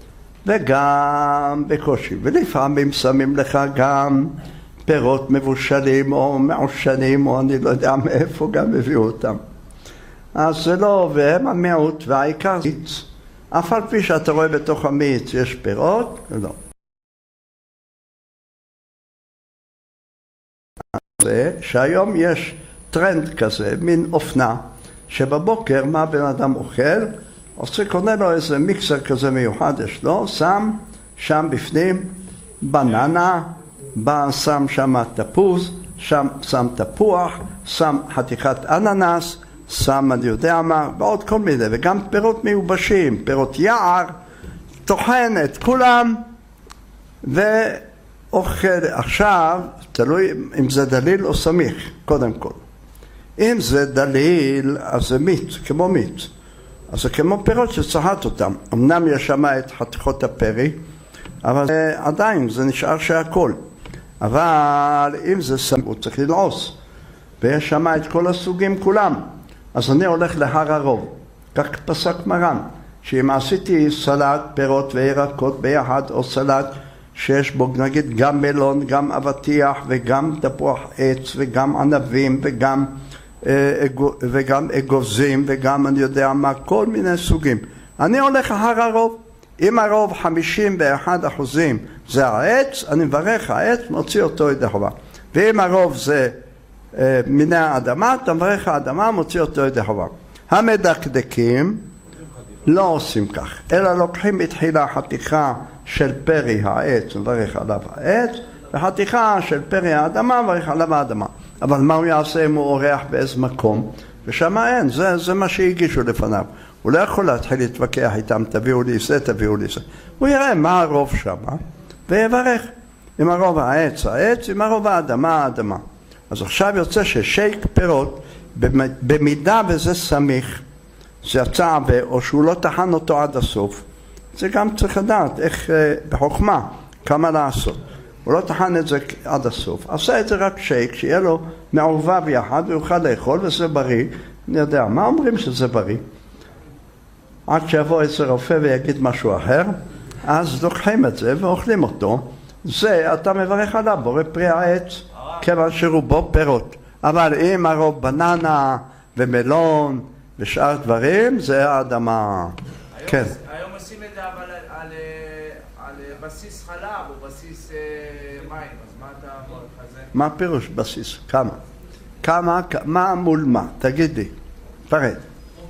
וגם בקושי, ולפעמים שמים לך גם פירות מבושלים או מעושנים, או אני לא יודע מאיפה גם הביאו אותם. אז זה לא, והם המיעוט, והעיקר זה מיץ. אף על פי שאתה רואה בתוך המיץ יש פירות, לא. זה שהיום יש טרנד כזה, מין אופנה, שבבוקר מה בן אדם אוכל, עושה קונה לו איזה מיקסר כזה מיוחד, יש לו, שם בפנים בננה, שם תפוז, שם תפוח, שם חתיכת אננס, שם אני יודע מה, ועוד כל מיני, וגם פירות מיובשים, פירות יער, טוחן את כולם, ואוכל. עכשיו, תלוי אם זה דליל או סמיך, קודם כל. אם זה דליל, אז זה מיץ, כמו מיץ. אז זה כמו פירות שצחט אותם. אמנם יש שם את חתיכות הפרי, אבל עדיין זה נשאר שהכל. אבל אם זה סמיך, הוא צריך ללעוס. ויש שם את כל הסוגים כולם. אז אני הולך להר הרוב. כך פסק מרן, שאם עשיתי סלט פירות וירקות ביחד, או סלט שיש בו נגיד גם מלון, גם אבטיח, וגם תפוח עץ, וגם ענבים, וגם וגם אגוזים, וגם אני יודע מה, כל מיני סוגים. אני הולך אחר הרוב. אם הרוב 51% זה העץ, אני מברך העץ, מוציא אותו ידי חובה. ואם הרוב זה מיני האדמה, אתה מברך האדמה, מוציא אותו ידי חובה. המדקדקים לא עושים כך, אלא לוקחים בתחילה חתיכה של פרי העץ, מברך עליו העץ, וחתיכה של פרי האדמה, מברך עליו האדמה. אבל מה הוא יעשה אם הוא אורח באיזה מקום? ושם אין, זה מה שהגישו לפניו. הוא לא יכול להתחיל להתווכח איתם, תביאו לי זה, תביאו לי זה. הוא יראה מה הרוב שם, ויברך. אם הרוב העץ, העץ, אם הרוב האדמה, האדמה. אז עכשיו יוצא ששייק פירות, במידה וזה סמיך, זה יצא או שהוא לא טחן אותו עד הסוף, זה גם צריך לדעת איך בחוכמה, כמה לעשות. הוא לא טחן את זה עד הסוף, עשה את זה רק שייק, שיהיה לו מעורבב יחד ויוכל לאכול וזה בריא. אני יודע, מה אומרים שזה בריא? עד שיבוא איזה רופא ויגיד משהו אחר, אז לוקחים את זה ואוכלים אותו. זה אתה מברך עליו, בורא פרי העץ, כיוון שרובו פירות. אבל אם הרוב בננה ומלון ושאר דברים, זה האדמה. כן. היום עושים את זה אבל על בסיס חלב או בסיס מים, אז מה אתה אומר לך זה? מה פירוש בסיס? כמה? מה מול מה? תגיד לי, פרד. אני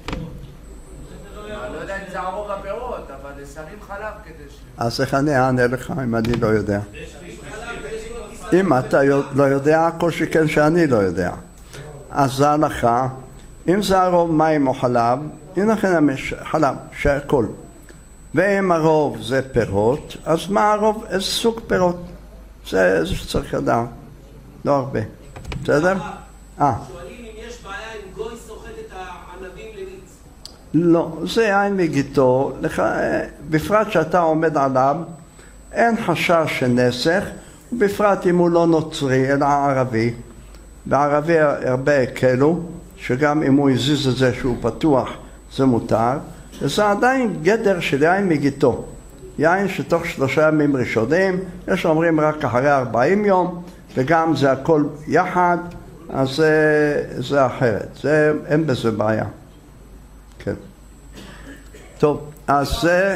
לא יודע אם זה הרוב הפירות, אבל שמים חלב כדי אז איך אני אענה לך אם אני לא יודע? אם אתה לא יודע, כל שכן שאני לא יודע. אז זה הלכה, אם זה הרוב מים או חלב, הנה לכם חלב, שהכל. ואם הרוב זה פירות, אז מה הרוב? איזה סוג פירות? זה שצריך לדעת, לא הרבה. בסדר? שואלים אם יש בעיה אם גוי סוחט את הענבים לניץ. לא, זה יין מגיתו, בפרט שאתה עומד עליו, אין חשש של נסך, בפרט אם הוא לא נוצרי, אלא ערבי. בערבי הרבה הקלו, שגם אם הוא הזיז את זה שהוא פתוח, זה מותר, וזה עדיין גדר של יין מגיתו. יין שתוך 3 ימים ראשונים, יש אומרים רק אחרי 40 יום, וגם זה הכל יחד, אז זה אחרת, אין בזה בעיה. כן. טוב, אז זה...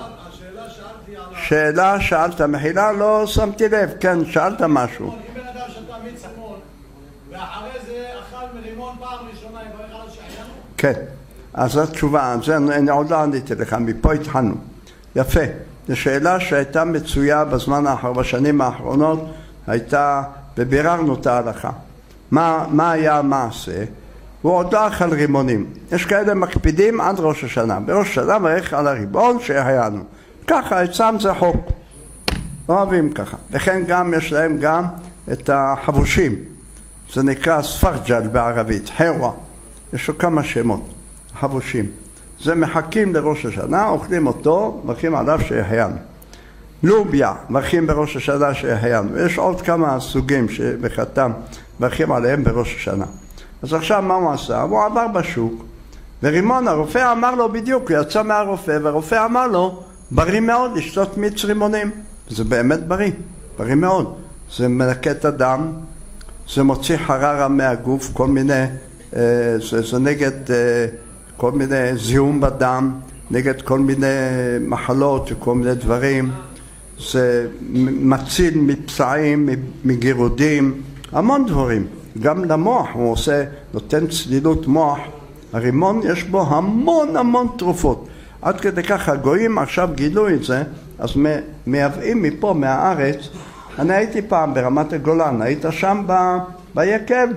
שאלה שאלת, מחילה, לא שמתי לב, כן, שאלת משהו. אם בן אדם שתה מיץ רימון, ואחרי זה אכל מרימון פעם ראשונה, יברך עליו שהחיינו? כן, אז זו תשובה, אני עוד לא עניתי לך, מפה התחלנו. יפה, זו שאלה שהייתה מצויה בשנים האחרונות, הייתה, וביררנו את ההלכה. מה היה המעשה? הוא עוד לא אכל רימונים. יש כאלה מקפידים עד ראש השנה. בראש השנה מברך על הריבון שהחיינו. ככה, אצלם זה חוק. אוהבים ככה. וכן גם יש להם גם את החבושים. זה נקרא ספרג'ל בערבית, חרווה. יש לו כמה שמות, חבושים. זה מחכים לראש השנה, אוכלים אותו, מברכים עליו שהחיינו. לוביה, מברכים בראש השנה שהחיינו. יש עוד כמה סוגים שבחתם מברכים עליהם בראש השנה. אז עכשיו מה הוא עשה? הוא עבר בשוק, ורימון הרופא אמר לו בדיוק, הוא יצא מהרופא, והרופא אמר לו, בריא מאוד לשתות מיץ רימונים. זה באמת בריא מאוד. זה מנקה את הדם, זה מוציא חררה מהגוף, כל מיני, זה נגד כל מיני זיהום בדם, נגד כל מיני מחלות וכל מיני דברים. זה מציל מפצעים, מגירודים, המון דברים. גם למוח הוא נותן צלילות מוח. הרימון יש בו המון תרופות. עד כדי כך הגויים עכשיו גילו את זה, אז מייבאים מפה מהארץ. אני הייתי פעם ברמת הגולן, היית שם ביקב.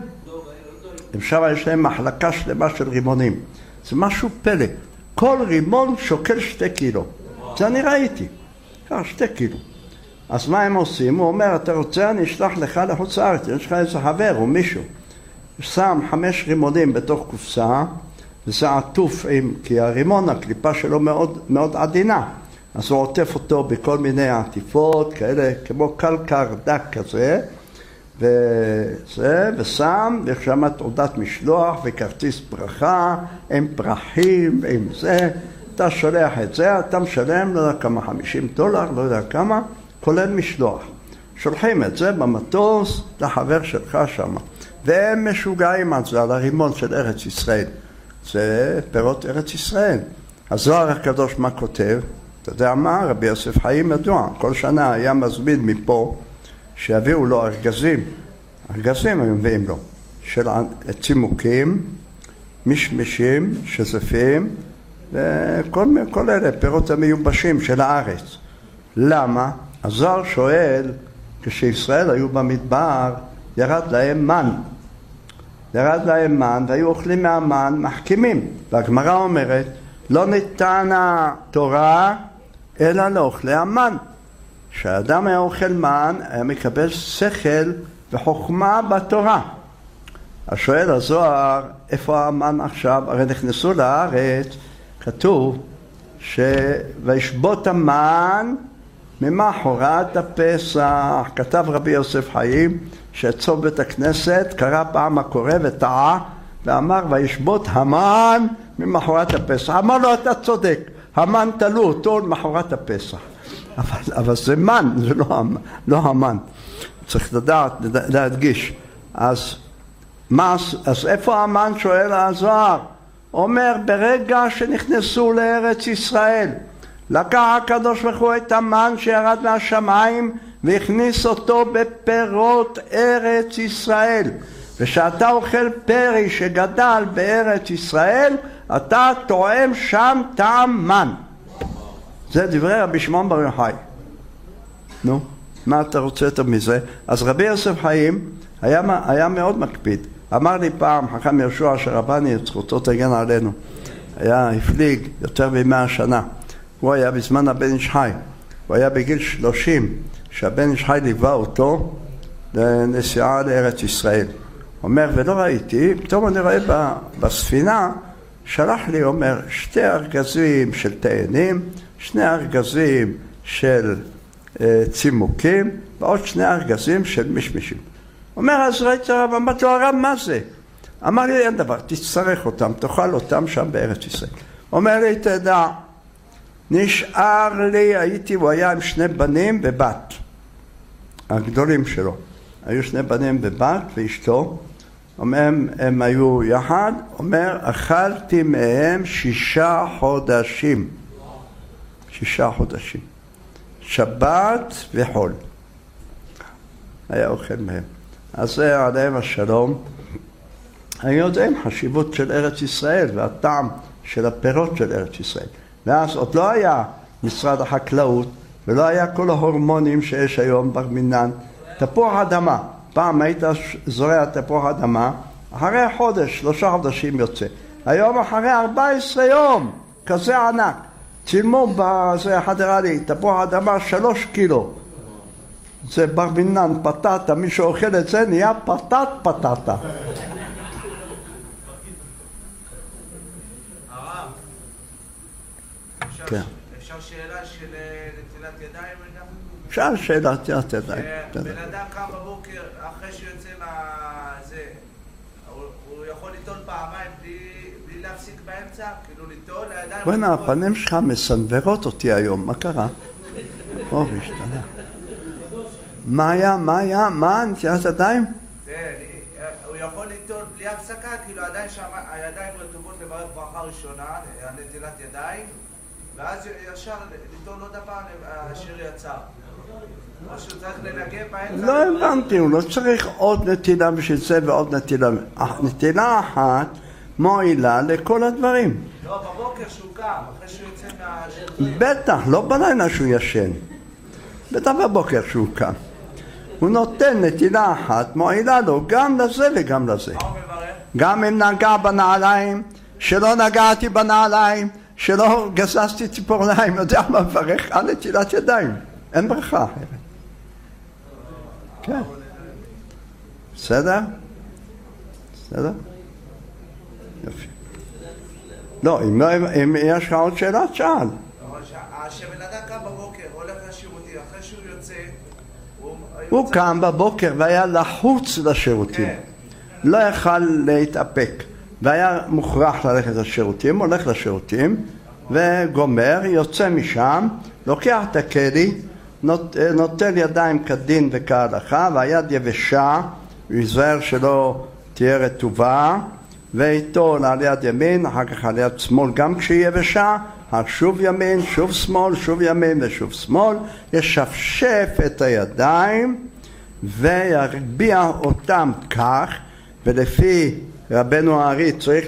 שם יש להם מחלקה שלמה של רימונים. זה משהו פלא. כל רימון שוקל 2 קילו. זה אני ראיתי. 2 קילו. אז מה הם עושים? הוא אומר, אתה רוצה, אני אשלח לך לחוץ לארץ, יש לך איזה חבר או מישהו. שם 5 רימונים בתוך קופסה, וזה עטוף כי הרימון, הקליפה שלו מאוד עדינה. אז הוא עוטף אותו בכל מיני עטיפות, כאלה, כמו קלקר דק כזה, ושם, ושם תעודת משלוח וכרטיס ברכה, עם פרחים, עם זה. אתה שולח את זה, אתה משלם, לא יודע כמה, $50, לא יודע כמה, כולל משלוח. שולחים את זה במטוס לחבר שלך שם. והם משוגעים על זה, על הרימון של ארץ ישראל. זה פירות ארץ ישראל. הזוהר הקדוש מה כותב? אתה יודע מה? רבי יוסף חיים ידוע. כל שנה היה מזמין מפה שיביאו לו ארגזים. ארגזים היו מביאים לו. של צימוקים, משמשים, שזפים, וכל אלה פירות המיובשים של הארץ. למה? הזוהר שואל, כשישראל היו במדבר, ירד להם מן. ירד להם מן, והיו אוכלים מהמן, מחכימים. והגמרא אומרת, לא ניתן התורה אלא לאוכלי המן. כשאדם היה אוכל מן, היה מקבל שכל וחוכמה בתורה. השואל הזוהר, איפה המן עכשיו? הרי נכנסו לארץ, כתוב וישבות המן ממחרת הפסח. כתב רבי יוסף חיים שאצוב בית הכנסת קרא פעם הקורא וטעה ואמר וישבות המן ממחרת הפסח. אמר לו אתה צודק, המן תלו אותו למחרת הפסח, אבל זה מן, זה לא המן. צריך לדעת, להדגיש. אז איפה המן? שואל הזוהר. אומר ברגע שנכנסו לארץ ישראל לקח הקדוש ברוך הוא את המן שירד מהשמיים והכניס אותו בפירות ארץ ישראל. ושאתה אוכל פרי שגדל בארץ ישראל אתה טועם שם טעם מן. זה דברי רבי שמעון בר יוחאי. נו, מה אתה רוצה יותר מזה? אז רבי יוסף חיים היה מאוד מקפיד. אמר לי פעם חכם יהושע שרבני, זכותו תגן עלינו, היה הפליג יותר מ100 שנה. הוא היה בזמן הבן איש חי, הוא היה בגיל 30 שהבן איש חי ליווה אותו לנסיעה לארץ ישראל. אומר ולא ראיתי, פתאום אני רואה בספינה, שלח לי, אומר, 2 ארגזים של תאנים, 2 ארגזים של צימוקים ועוד 2 ארגזים של משמשים. אומר אז ראיתי הרב, אמרתי לו הרב מה זה? אמר לי אין דבר, תצטרך אותם, תאכל אותם שם בארץ ישראל. אומר לי תדע, נשאר לי, הוא היה עם 2 בנים ובת, הגדולים שלו, היו 2 בנים ובת ואשתו, אומר הם היו יחד, אומר אכלתי מהם 6 חודשים, 6 חודשים, שבת וחול, היה אוכל מהם. אז זה עליהם השלום. אני יודע עם חשיבות של ארץ ישראל והטעם של הפירות של ארץ ישראל. ואז עוד לא היה משרד החקלאות ולא היה כל ההורמונים שיש היום בר מינן. תפוח אדמה, פעם היית זורע תפוח אדמה, אחרי חודש, 3 חודשים יוצא. היום אחרי 14 יום, כזה ענק. צילמו בזה אחד הראה לי, תפוח אדמה 3 קילו. זה בר מינן, פטטה, מי שאוכל את זה נהיה פטטה. הרב, כן. אפשר שאלה של נטילת ידיים? אפשר שאלה נטילת ידיים. בן אדם קם בבוקר אחרי שיוצא מהזה, הוא יכול ליטול פעמיים בלי להפסיק באמצע? כאילו ליטול לידיים? בוא'נה, הפנים שלך מסנוורות אותי היום, מה קרה? אור, השתנה. מה היה? מה? נטילת ידיים? הוא יכול ליטול בלי הפסקה, כאילו הידיים רטובות לברך ברכה ראשונה, נטילת ידיים, ואז ישר ליטול עוד הפעם השיר יצא. או שהוא צריך לנגב באמצע. לא הבנתי, הוא לא צריך עוד נטילה בשביל זה ועוד נטילה. נטילה אחת מועילה לכל הדברים. לא, בבוקר שהוא קם, אחרי שהוא יוצא מהשירותים. בטח, לא בלילה שהוא ישן. בטח בבוקר שהוא קם. הוא נותן נטילה אחת, מועילה לו גם לזה וגם לזה. מה הוא מברך? גם אם נגע בנעליים, שלא נגעתי בנעליים, שלא גזזתי ציפורניים, יודע מה מברך? על נטילת ידיים. אין ברכה אחרת. כן. בסדר? בסדר? יופי. לא, אם יש לך עוד שאלה, שאל. שבן אדם קם בבוקר, הולך לשירותים, אחרי שהוא יוצא, הוא קם בבוקר והיה לחוץ לשירותים. לא יכל להתאפק. והיה מוכרח ללכת לשירותים, הולך לשירותים, וגומר, יוצא משם, לוקח את הכלי, נוטל ידיים כדין וכהלכה, והיד יבשה, הוא ייזהר שלא תהיה רטובה, ואיתו על יד ימין, אחר כך על יד שמאל גם כשהיא יבשה, שוב ימין, שוב שמאל, שוב ימין ושוב שמאל, ישפשף את הידיים וירביע אותם כך, ולפי רבנו הארי צריך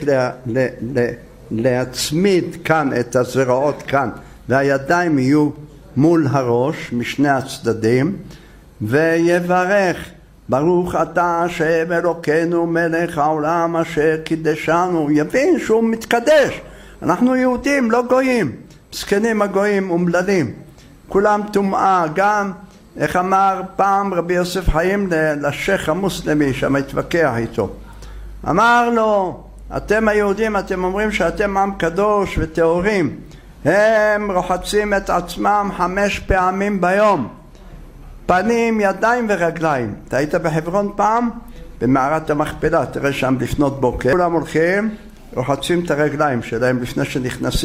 להצמיד כאן את הזרועות כאן, והידיים יהיו מול הראש משני הצדדים, ויברך ברוך אתה השם אלוקינו מלך העולם אשר קידשנו. יבין שהוא מתקדש, אנחנו יהודים לא גויים, מסכנים הגויים אומללים, כולם טומאה. גם איך אמר פעם רבי יוסף חיים לשייך המוסלמי שם התווכח איתו, אמר לו אתם היהודים אתם אומרים שאתם עם קדוש וטהורים, הם רוחצים את עצמם 5 פעמים ביום, פנים, ידיים ורגליים. אתה היית בחברון פעם? במערת המכפלה, תראה שם לפנות בוקר כולם הולכים רוחצים את הרגליים שלהם לפני שנכנסים.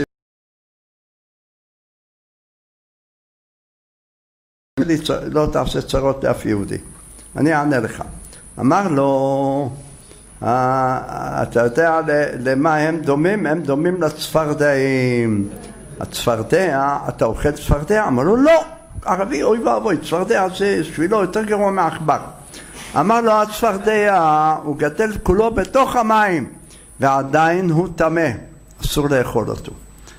לא תעשה צרות לאף יהודי. אני אענה לך. אמר לו אתה יודע למה הם דומים? הם דומים לצפרדעים. הצפרדע, אתה אוכל צפרדע? אמר לו לא, ערבי אוי ואבוי, צפרדע זה בשבילו יותר גרוע מעכבר. אמר לו הצפרדע הוא גדל כולו בתוך המים ועדיין הוא טמא, אסור לאכול אותו.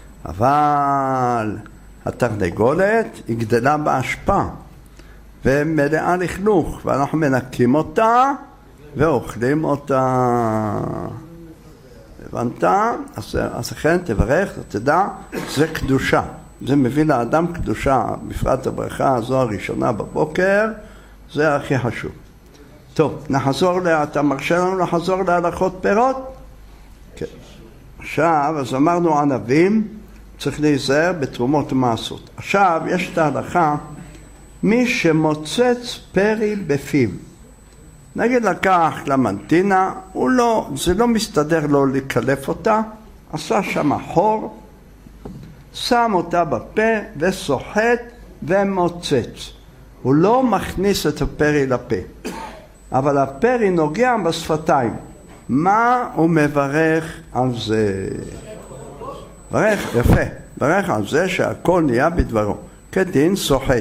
אבל התרנגולת היא גדלה באשפה ומלאה לכלוך, ואנחנו מנקים אותה ואוכלים אותה. הבנת? אז לכן תברך, תדע, זה קדושה, זה מביא לאדם קדושה, בפרט הברכה הזו הראשונה בבוקר, זה הכי חשוב. טוב, אתה מרשה לנו לחזור להלכות פירות? כן. עכשיו, אז אמרנו ענבים, צריך להיזהר בתרומות ומעשרות. עכשיו, יש את ההלכה, מי שמוצץ פרי בפיו, נגיד לקח קלמנטינה, זה לא מסתדר לו לקלף אותה, עשה שם חור, שם אותה בפה וסוחט ומוצץ. הוא לא מכניס את הפרי לפה, אבל הפרי נוגע בשפתיים. מה הוא מברך על זה? ברך, יפה, ברך על זה שהכל נהיה בדברו, כדין סוחט.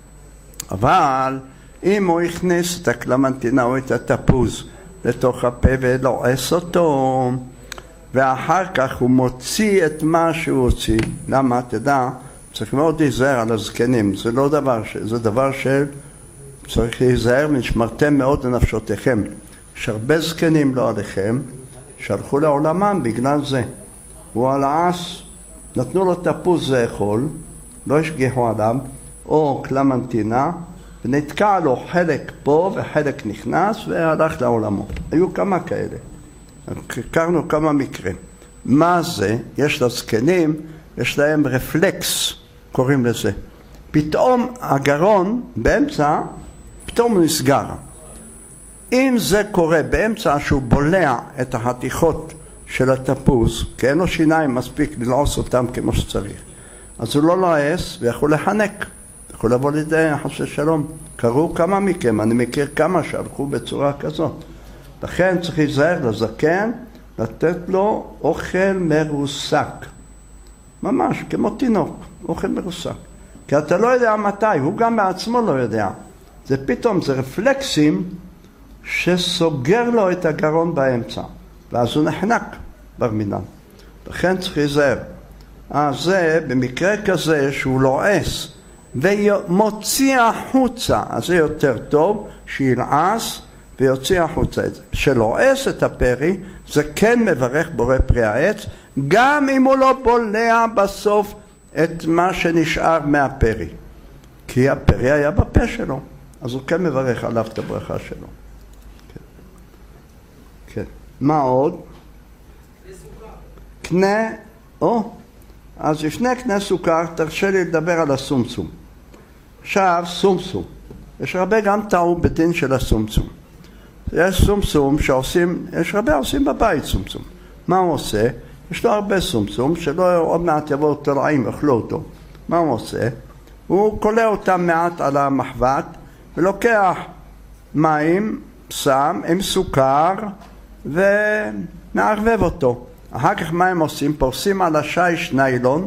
אבל אם הוא הכניס את הקלמנטינה או את התפוז לתוך הפה ולועס אותו, ואחר כך הוא מוציא את מה שהוא הוציא, למה? תדע, צריך מאוד להיזהר על הזקנים, זה לא דבר זה דבר שצריך להיזהר, ונשמרתם מאוד לנפשותיכם. יש הרבה זקנים לא עליכם שהלכו לעולמם בגלל זה. הוא הלעס, נתנו לו תפוז לאכול, לא השגיחו עליו, או קלמנטינה, ונתקע לו חלק פה וחלק נכנס והלך לעולמו. היו כמה כאלה, הכרנו כמה מקרים. מה זה? יש לזקנים, יש להם רפלקס, קוראים לזה. פתאום הגרון באמצע, פתאום הוא נסגר. אם זה קורה באמצע שהוא בולע את החתיכות של התפוז, כי אין לו שיניים מספיק ללעוס אותם כמו שצריך, אז הוא לא לועס ויכול לחנק, יכול לבוא לידי חס ושלום. קראו כמה מכם, אני מכיר כמה שהלכו בצורה כזאת. לכן צריך להיזהר לזקן, לתת לו אוכל מרוסק, ממש כמו תינוק, אוכל מרוסק, כי אתה לא יודע מתי, הוא גם בעצמו לא יודע. זה פתאום, זה רפלקסים שסוגר לו את הגרון באמצע, ואז הוא נחנק ברמינן. לכן צריך להיזהר. זה במקרה כזה שהוא לועס ומוציא החוצה, אז זה יותר טוב שילעס ויוציא החוצה את זה. שלועס את הפרי, זה כן מברך בורא פרי העץ, גם אם הוא לא בולע בסוף את מה שנשאר מהפרי, כי הפרי היה בפה שלו, אז הוא כן מברך עליו את הברכה שלו. כן. כן. מה עוד? קנה, אז לפני קנה סוכר, תרשה לי לדבר על הסומסום. עכשיו, סומסום. יש הרבה גם טעו בדין של הסומסום. יש סומסום שעושים, יש הרבה עושים בבית סומסום. מה הוא עושה? יש לו הרבה סומסום, שלא עוד מעט יבואו תולעים ואכלו אותו. מה הוא עושה? הוא קולה אותם מעט על המחבת, ולוקח מים שם עם סוכר ומערבב אותו. אחר כך מה הם עושים? פורסים על השיש ניילון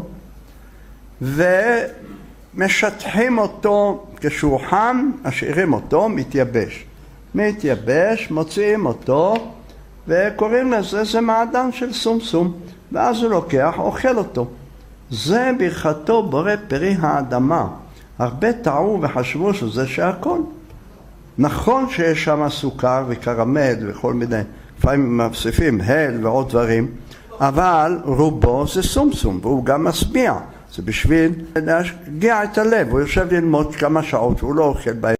ומשטחים אותו. כשהוא חם, משאירים אותו, מתייבש, מוציאים אותו וקוראים לזה, זה מעדן של סומסום, ואז הוא לוקח, אוכל אותו. זה ברכתו בורא פרי האדמה. הרבה טעו וחשבו שזה שהכל. נכון שיש שם סוכר וקרמל וכל מיני, לפעמים מוסיפים הל ועוד דברים, אבל רובו זה סומסום, והוא גם משביע. זה בשביל להשגיע את הלב. הוא יושב ללמוד כמה שעות, הוא לא אוכל בעצמו.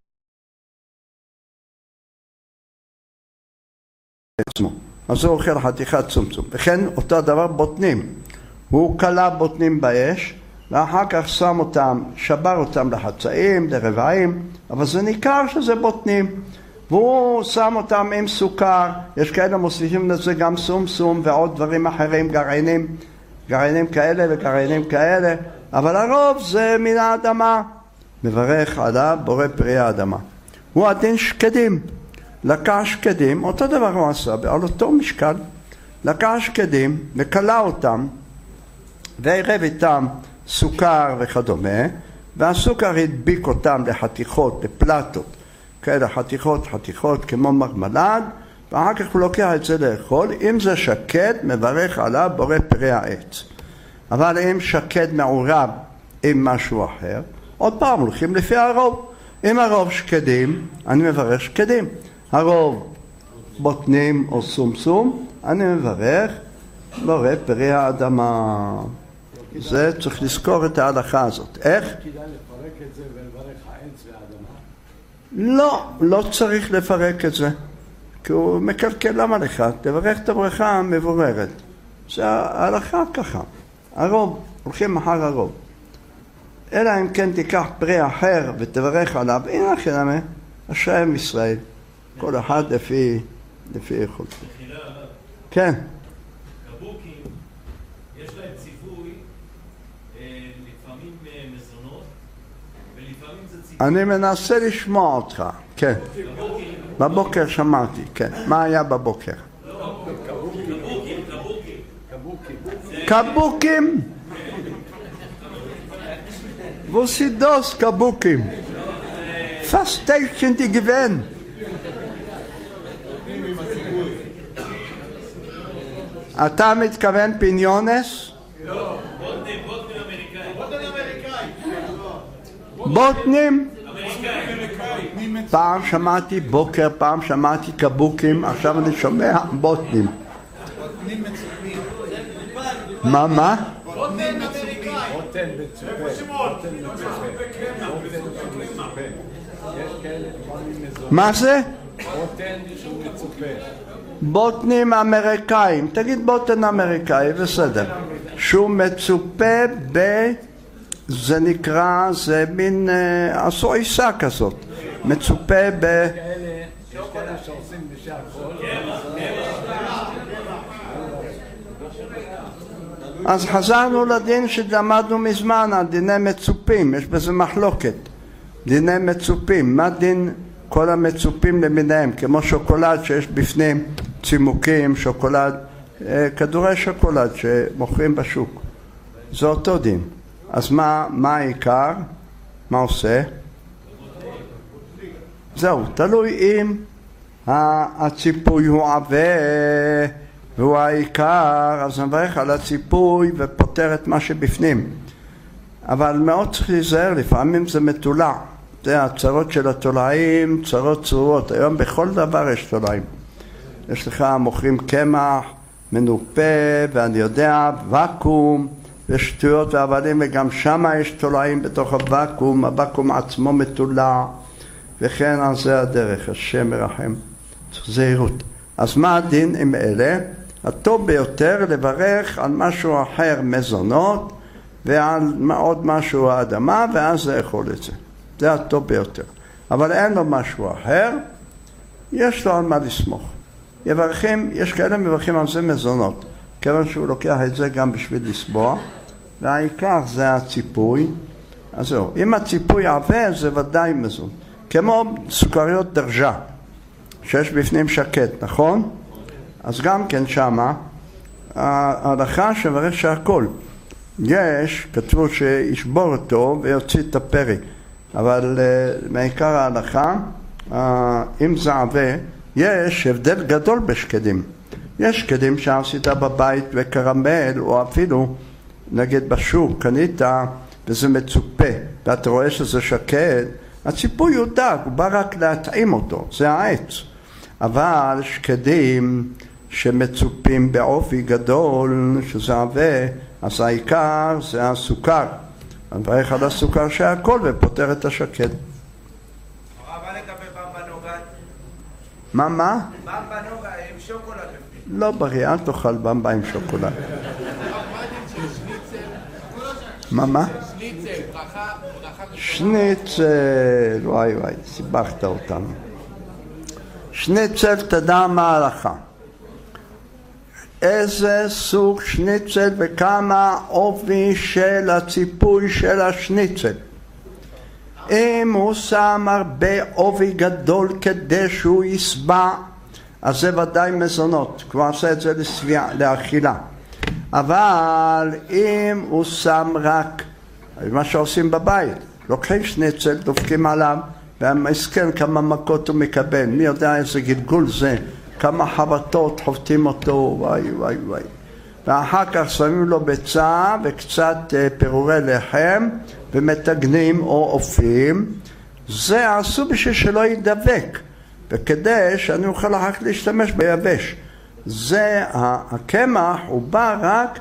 אז הוא אוכל חתיכת סומסום. וכן אותו דבר בוטנים. הוא קלה בוטנים באש, ואחר כך שם אותם, שבר אותם לחצאים, לרבעים, אבל זה ניכר שזה בוטנים. והוא שם אותם עם סוכר, יש כאלה מוסיפים לזה גם סומסום ועוד דברים אחרים, גרעינים כאלה וגרעינים כאלה, אבל הרוב זה מן האדמה. מברך עליו בורא פרי האדמה. הוא הדין שקדים. לקח שקדים, אותו דבר הוא עשה, על אותו משקל. לקח שקדים וקלה אותם, וערב איתם סוכר וכדומה, והסוכר הדביק אותם לחתיכות, לפלטות, כאלה חתיכות כמו מרמלד, ואחר כך הוא לוקח את זה לאכול. אם זה שקד, מברך עליו בורא פרי העץ. אבל אם שקד מעורב עם משהו אחר, עוד פעם הולכים לפי הרוב. אם הרוב שקדים, אני מברך שקדים. הרוב בוטנים או סומסום, אני מברך בורא פרי האדמה. זה צריך לזכור את ההלכה הזאת. איך? כדאי לפרק את זה ולברך העץ והאדמה? לא צריך לפרק את זה. כי הוא מקלקל. למה לך? תברך את הברכה המבוררת. זה ההלכה ככה. הרוב, הולכים אחר הרוב. אלא אם כן תיקח פרי אחר ותברך עליו, הנה חינמי, השם ישראל. כל אחד לפי יכולתו. כן. קבוקים, יש להם ציווי, לפעמים מזונות, ולפעמים זה ציווי. אני מנסה לשמוע אותך, כן. בבוקר שמעתי, כן. מה היה בבוקר? קבוקים. ווסידוס קבוקים. פסטיישן תגוון. אתה מתכוון פיניונס? לא, בוטנים אמריקאים. בוטנים? פעם שמעתי בוקר, פעם שמעתי קבוקים, עכשיו אני שומע בוטנים. מה? בוטנים אמריקאי. בוטן מצופה. יש כאלה לפעמים מזונות. מה זה? בוטן שהוא מצופה. בוטנים אמריקאים. תגיד בוטן אמריקאי, בסדר. שהוא מצופה זה נקרא, זה מין עשו עיסה כזאת. מצופה יש כאלה שעושים בשעה חול. אז חזרנו לדין שלמדנו מזמן, על דיני מצופים, יש בזה מחלוקת. דיני מצופים, מה דין כל המצופים למיניהם, כמו שוקולד שיש בפנים צימוקים, שוקולד, כדורי שוקולד שמוכרים בשוק. זה אותו דין. אז מה העיקר? מה עושה? זהו, תלוי אם הציפוי הוא עבה והוא העיקר, אז נברך על הציפוי ופותר את מה שבפנים. אבל מאוד צריך להיזהר, לפעמים זה מתולע. זה הצרות של התולעים, צרות צרורות. היום בכל דבר יש תולעים. יש לך מוכרים קמח, מנופה, ואני יודע, וקום, ושטויות והבלים, וגם שם יש תולעים בתוך הוואקום, הוואקום עצמו מתולע, וכן על זה הדרך, השם מרחם. זהירות. אז מה הדין עם אלה? הטוב ביותר לברך על משהו אחר מזונות, ועל עוד משהו האדמה, ואז לאכול את זה. זה הטוב ביותר. אבל אין לו משהו אחר, יש לו על מה לסמוך. יש כאלה מברכים על זה מזונות, כיוון שהוא לוקח את זה גם בשביל לסבוע, והעיקר זה הציפוי. אז זהו, אם הציפוי עבה זה ודאי מזון. כמו סוכריות דרז'ה. שיש בפנים שקט, נכון? אז גם כן שמה, ההלכה שברך שהכל. יש, כתבו שישבור אותו ויוציא את הפרי, אבל מעיקר ההלכה, אם זה עבה, יש הבדל גדול בשקדים. יש שקדים שעשית בבית וקרמל, או אפילו נגיד בשוק, קנית וזה מצופה, ואתה רואה שזה שקט, הציפוי הוא דק, הוא בא רק להטעים אותו, זה העץ. אבל שקדים שמצופים בעובי גדול, שזה עבה, אז העיקר זה הסוכר. אני מברך על הסוכר שהכל ופותר את השקד. מה לגבי במבה נוגת? מה? במבה נוגת עם שוקולד. לא בריא, אל תאכל במבה עם שוקולד. מה? שניצל, וואי, סיבכת אותנו. שניצל, תדע מה ההלכה. איזה סוג שניצל וכמה עובי של הציפוי של השניצל. אם הוא שם הרבה עובי גדול כדי שהוא יסבע, אז זה ודאי מזונות, כבר עושה את זה לאכילה. אבל אם הוא שם רק מה שעושים בבית, לוקחים שניצל, דופקים עליו, והמסכן כמה מכות הוא מקבל, מי יודע איזה גלגול זה, כמה חבטות חובטים אותו, וואי. ואחר כך שמים לו ביצה וקצת פירורי לחם, ומתגנים או אופים. זה עשו בשביל שלא ידבק, וכדי שאני אוכל אחר כך להשתמש ביבש. זה הקמח, הוא בא רק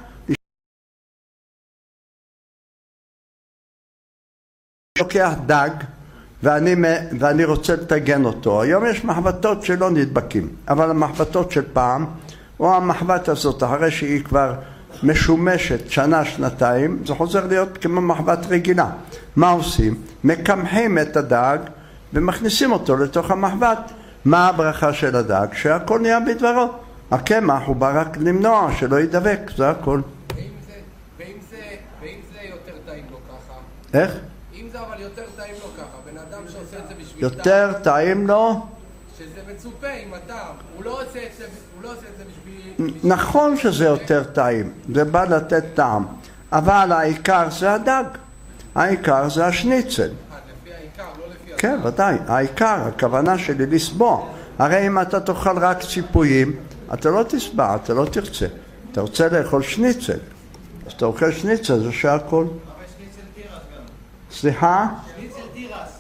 לוקח דג ואני רוצה לתגן אותו. היום יש מחבטות שלא נדבקים, אבל המחבטות של פעם, או המחבט הזאת, אחרי שהיא כבר משומשת שנה, שנתיים, זה חוזר להיות כמו מחבט רגילה. מה עושים? מקמחים את הדג ומכניסים אותו לתוך המחבט. מה הברכה של הדג? שהכל נהיה בדברו. הקמח הוא בא רק למנוע שלא ידבק, זה הכל. ואם זה יותר טעים לו ככה? איך? אם זה אבל יותר טעים לו ככה, בן אדם שעושה את זה בשביל יותר טעים לו? שזה מצופה עם הטעם, הוא לא עושה את זה בשביל... נכון שזה יותר טעים, זה בא לתת טעם, אבל העיקר זה הדג, העיקר זה השניצל. לפי העיקר, לא לפי הטעם. כן, ודאי, העיקר, הכוונה שלי לסבוע. הרי אם אתה תאכל רק ציפויים, אתה לא תסבע, אתה לא תרצה. אתה רוצה לאכול שניצל, אז אתה אוכל שניצל, זה שהכל. סליחה? שניצל תירס.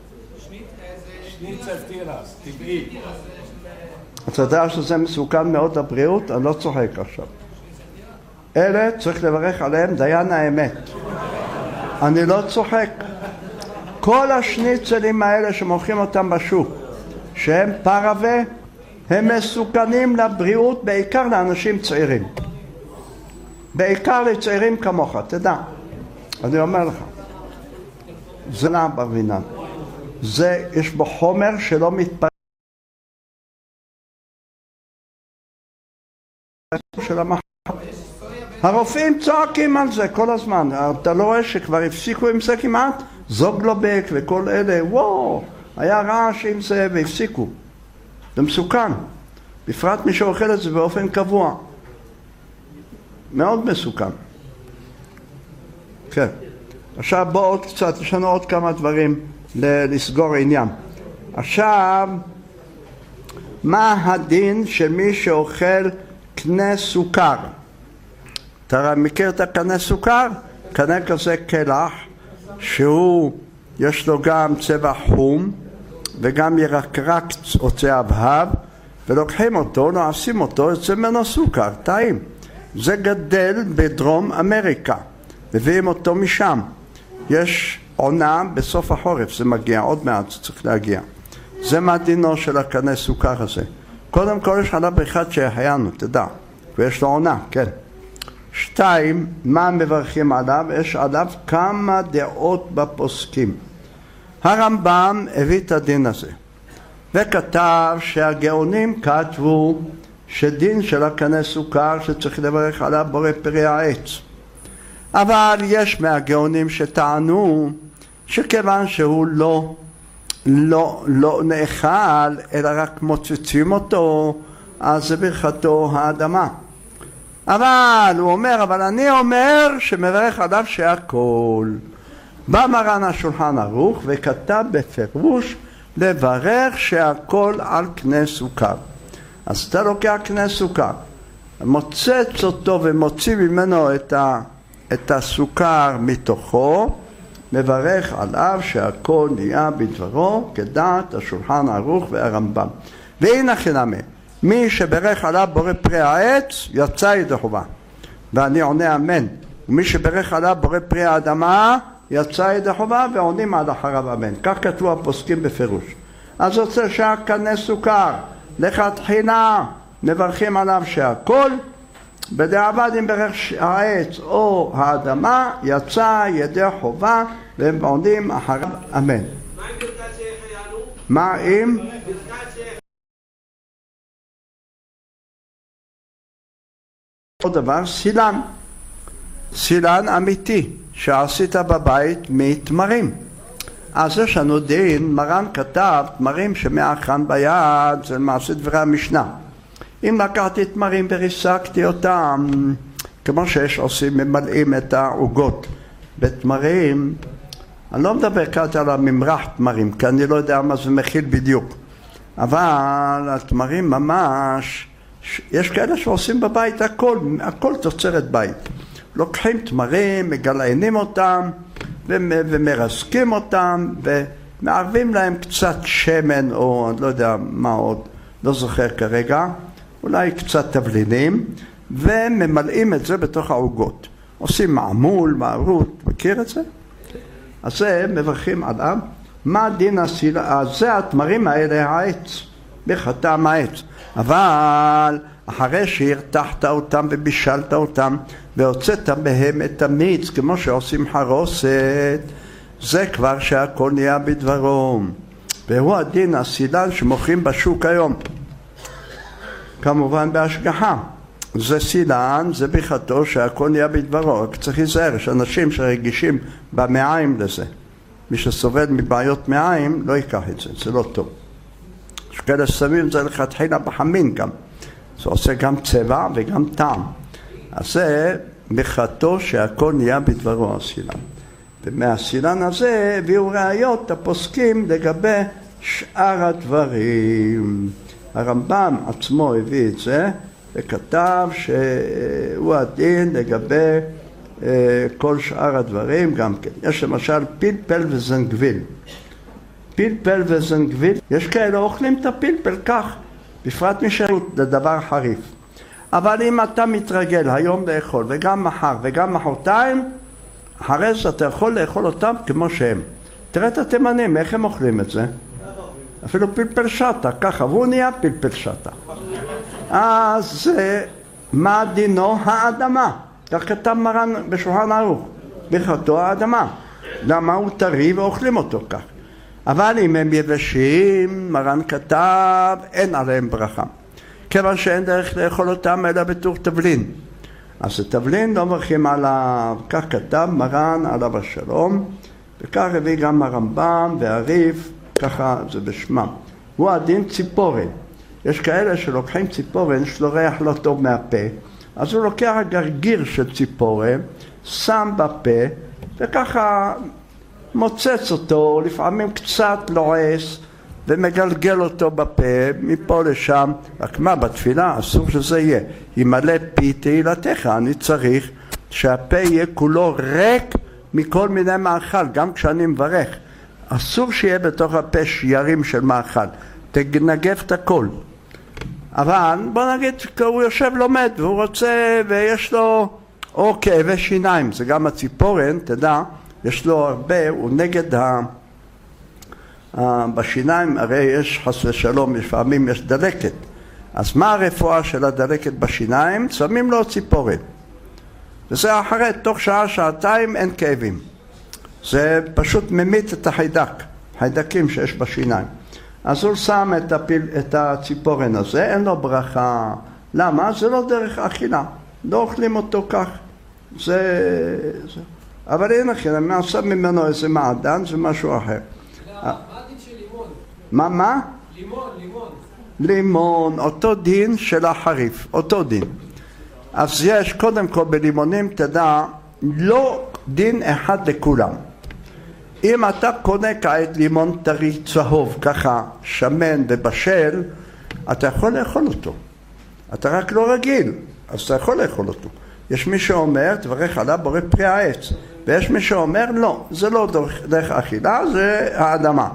שניצל תירס, טבעי. אתה יודע שזה מסוכן מאוד לבריאות? אני לא צוחק עכשיו. אלה צריך לברך עליהם דיין האמת. אני לא צוחק. כל השניצלים האלה שמוכרים אותם בשוק, שהם פרווה, הם מסוכנים לבריאות, בעיקר לאנשים צעירים. בעיקר לצעירים כמוך, תדע. אני אומר לך. זה לא ברבינן. זה, יש בו חומר שלא מתפרק. של המחר. הרופאים צועקים על זה כל הזמן. אתה לא רואה שכבר הפסיקו עם זה כמעט? זוגלובק וכל אלה, וואו, היה רעש עם זה והפסיקו. זה מסוכן. בפרט מי שאוכל את זה באופן קבוע. מאוד מסוכן. כן. עכשיו בואו עוד קצת, יש לנו עוד כמה דברים לסגור עניין. עכשיו, מה הדין של מי שאוכל קנה סוכר? אתה מכיר את הקנה סוכר? קנה כזה קלח, שהוא, יש לו גם צבע חום, וגם ירקרק או צהבהב, ולוקחים אותו, נועשים אותו, יוצא ממנו סוכר, טעים. זה גדל בדרום אמריקה, מביאים אותו משם. יש עונה בסוף החורף, זה מגיע, עוד מעט זה צריך להגיע. זה מה דינו של הקנה סוכר הזה. קודם כל יש עליו אחד שהחיינו, תדע, ויש לו עונה, כן. 2, מה מברכים עליו? יש עליו כמה דעות בפוסקים. הרמב"ם הביא את הדין הזה, וכתב שהגאונים כתבו שדין של הקנה סוכר שצריך לברך עליו בורא פרי העץ. אבל יש מהגאונים שטענו שכיוון שהוא לא לא נאכל, אלא רק מוצצים אותו, אז זה ברכתו האדמה. אבל הוא אומר, אבל אני אומר שמברך עליו שהכל. בא מרן השולחן ערוך וכתב בפירוש לברך שהכל על קנה סוכר. אז אתה לוקח קנה סוכר, מוצץ אותו ומוציא ממנו את הסוכר מתוכו, מברך עליו שהכל נהיה בדברו כדעת השולחן ערוך והרמב"ם. והנה חינמי, מי שברך עליו בורא פרי העץ יצא ידי חובה, ואני עונה אמן. ומי שברך עליו בורא פרי האדמה יצא ידי חובה, ועונים עד אחריו אמן. כך כתבו הפוסקים בפירוש. אז רוצה שהקנה סוכר לכתחילה מברכים עליו שהכל, בדיעבד אם ברך העץ או האדמה יצא ידי חובה, והם עונים אחריו אמן. מה עם ברכת שהחיינו? מה עם? ברכת שהחיינו. עוד דבר, סילן אמיתי שעשית בבית מתמרים. אז יש לנו דין, מרן כתב תמרים שמאחן ביד, זה למעשה דברי המשנה. אם לקחתי תמרים וריסקתי אותם, כמו שיש עושים, ממלאים את העוגות בתמרים, אני לא מדבר כאן על הממרח תמרים, כי אני לא יודע מה זה מכיל בדיוק, אבל התמרים ממש, יש כאלה שעושים בבית הכל תוצרת בית. לוקחים תמרים, מגלענים אותם ומרסקים אותם ומערבים להם קצת שמן או אני לא יודע מה עוד, לא זוכר כרגע, אולי קצת תבלינים, וממלאים את זה בתוך העוגות. עושים מעמול, מערות, מכיר את זה? אז זה מברכים עליו. מה דין הסילה? זה התמרים האלה העץ, בחתם העץ. אבל אחרי שהרתחת אותם ובישלת אותם והוצאת בהם את המיץ כמו שעושים חרוסת, זה כבר שהכל נהיה בדברו. והוא הדין הסילן שמוכרים בשוק היום, כמובן בהשגחה. זה סילן, זה ברכתו שהכל נהיה בדברו. רק צריך להיזהר, יש אנשים שרגישים במעיים לזה. מי שסובל מבעיות מעיים לא ייקח את זה, זה לא טוב. יש כאלה שמים זה לכתחילה בחמין גם, זה עושה גם צבע וגם טעם. אז זה ברכתו שהכל נהיה בדברו הסילן. ומהסילן הזה הביאו ראיות הפוסקים לגבי שאר הדברים. הרמב"ם עצמו הביא את זה וכתב שהוא הדין לגבי כל שאר הדברים גם כן. יש למשל פלפל וזנגוויל. פלפל וזנגוויל, יש כאלה אוכלים את הפלפל כך, בפרט משרות, זה דבר חריף. אבל אם אתה מתרגל היום לאכול וגם מחר וגם מחרתיים, אחרי זה אתה יכול לאכול אותם כמו שהם. תראה את התימנים, איך הם אוכלים את זה? אפילו פלפל שטה, ככה, והוא נהיה פלפל שטה. אז מה דינו? האדמה. כך כתב מרן בשולחן ערוך, ברכתו האדמה. למה הוא טרי ואוכלים אותו כך? אבל אם הם יבשים, מרן כתב, אין עליהם ברכה. כיוון שאין דרך לאכול אותם אלא בתור תבלין. אז התבלין לא מברכים עליו, כך כתב מרן עליו השלום, וכך הביא גם הרמב"ם והריף, ככה זה בשמם. הוא הדין ציפורן. יש כאלה שלוקחים ציפורן שלא ריח לא טוב מהפה, אז הוא לוקח גרגיר של ציפורן, שם בפה, וככה מוצץ אותו, לפעמים קצת לועס, ומגלגל אותו בפה, מפה לשם. רק מה, בתפילה אסור שזה יהיה. ימלא פי תהילתך, אני צריך שהפה יהיה כולו ריק מכל מיני מאכל, גם כשאני מברך. אסור שיהיה בתוך הפה שיירים של מאכל, תנגב את הכל. אבל בוא נגיד, הוא יושב לומד והוא רוצה, ויש לו או כאבי שיניים, זה גם הציפורן, תדע, יש לו הרבה, הוא נגד בשיניים, הרי יש חס ושלום, לפעמים יש דלקת. אז מה הרפואה של הדלקת בשיניים? שמים לו ציפורן. וזה אחרי, תוך שעה, שעתיים אין כאבים. זה פשוט ממית את חיידקים שיש בשיניים. אז הוא שם את הציפורן הזה, אין לו ברכה. למה? זה לא דרך אכילה. לא אוכלים אותו כך. אבל אין אכילה, נעשה ממנו איזה מעדן, זה משהו אחר. מה הדין של לימון? מה? לימון. לימון, אותו דין של החריף, אותו דין. אז יש קודם כל בלימונים, תדע, לא דין אחד לכולם. אם אתה קונה כעת לימון טרי צהוב, ככה שמן ובשל, אתה יכול לאכול אותו. אתה רק לא רגיל, אז אתה יכול לאכול אותו. יש מי שאומר, תברך עליו בורא פרי העץ. ויש מי שאומר, לא, זה לא דרך אכילה, זה האדמה.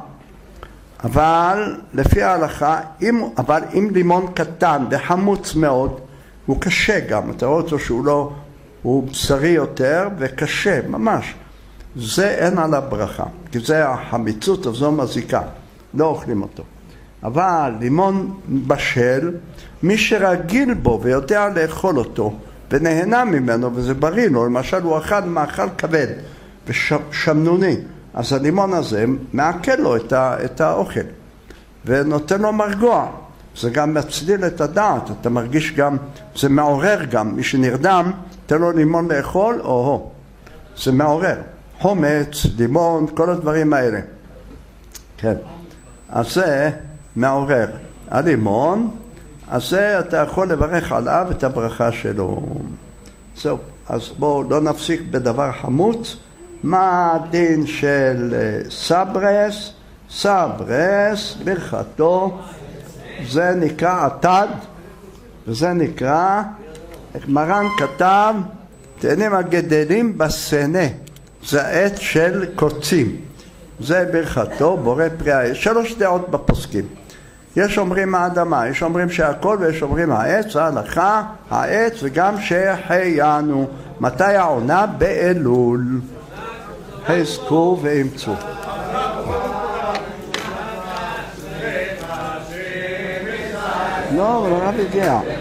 אבל לפי ההלכה, אבל אם לימון קטן וחמוץ מאוד, הוא קשה גם. אתה רואה אותו שהוא לא, הוא בשרי יותר וקשה, ממש. זה אין עליו ברכה, כי זה החמיצות, אז זו מזיקה, לא אוכלים אותו. אבל לימון בשל, מי שרגיל בו ויודע לאכול אותו, ונהנה ממנו, וזה בריא לו, למשל הוא אכל מאכל כבד ושמנוני, אז הלימון הזה מעכל לו את האוכל, ונותן לו מרגוע. זה גם מצליל את הדעת, אתה מרגיש גם, זה מעורר גם, מי שנרדם, תן לו לימון לאכול, זה מעורר. חומץ, לימון, כל הדברים האלה. כן. אז זה מעורר. הלימון, אז זה אתה יכול לברך עליו את הברכה שלו. זהו. אז בואו לא נפסיק בדבר חמוץ. מה הדין של סברס? סברס, ברכתו, זה נקרא עתד, וזה נקרא, מרן כתב, תאנים הגדלים בסנה. זה עץ של קוצים, זה ברכתו בורא פרי העץ. 3 דעות בפוסקים, יש אומרים האדמה, יש אומרים שהכל, ויש אומרים העץ, ההלכה, העץ, וגם שהחיינו. מתי העונה? באלול. חזקו ואמצו. לא, אבל הרב הגיע.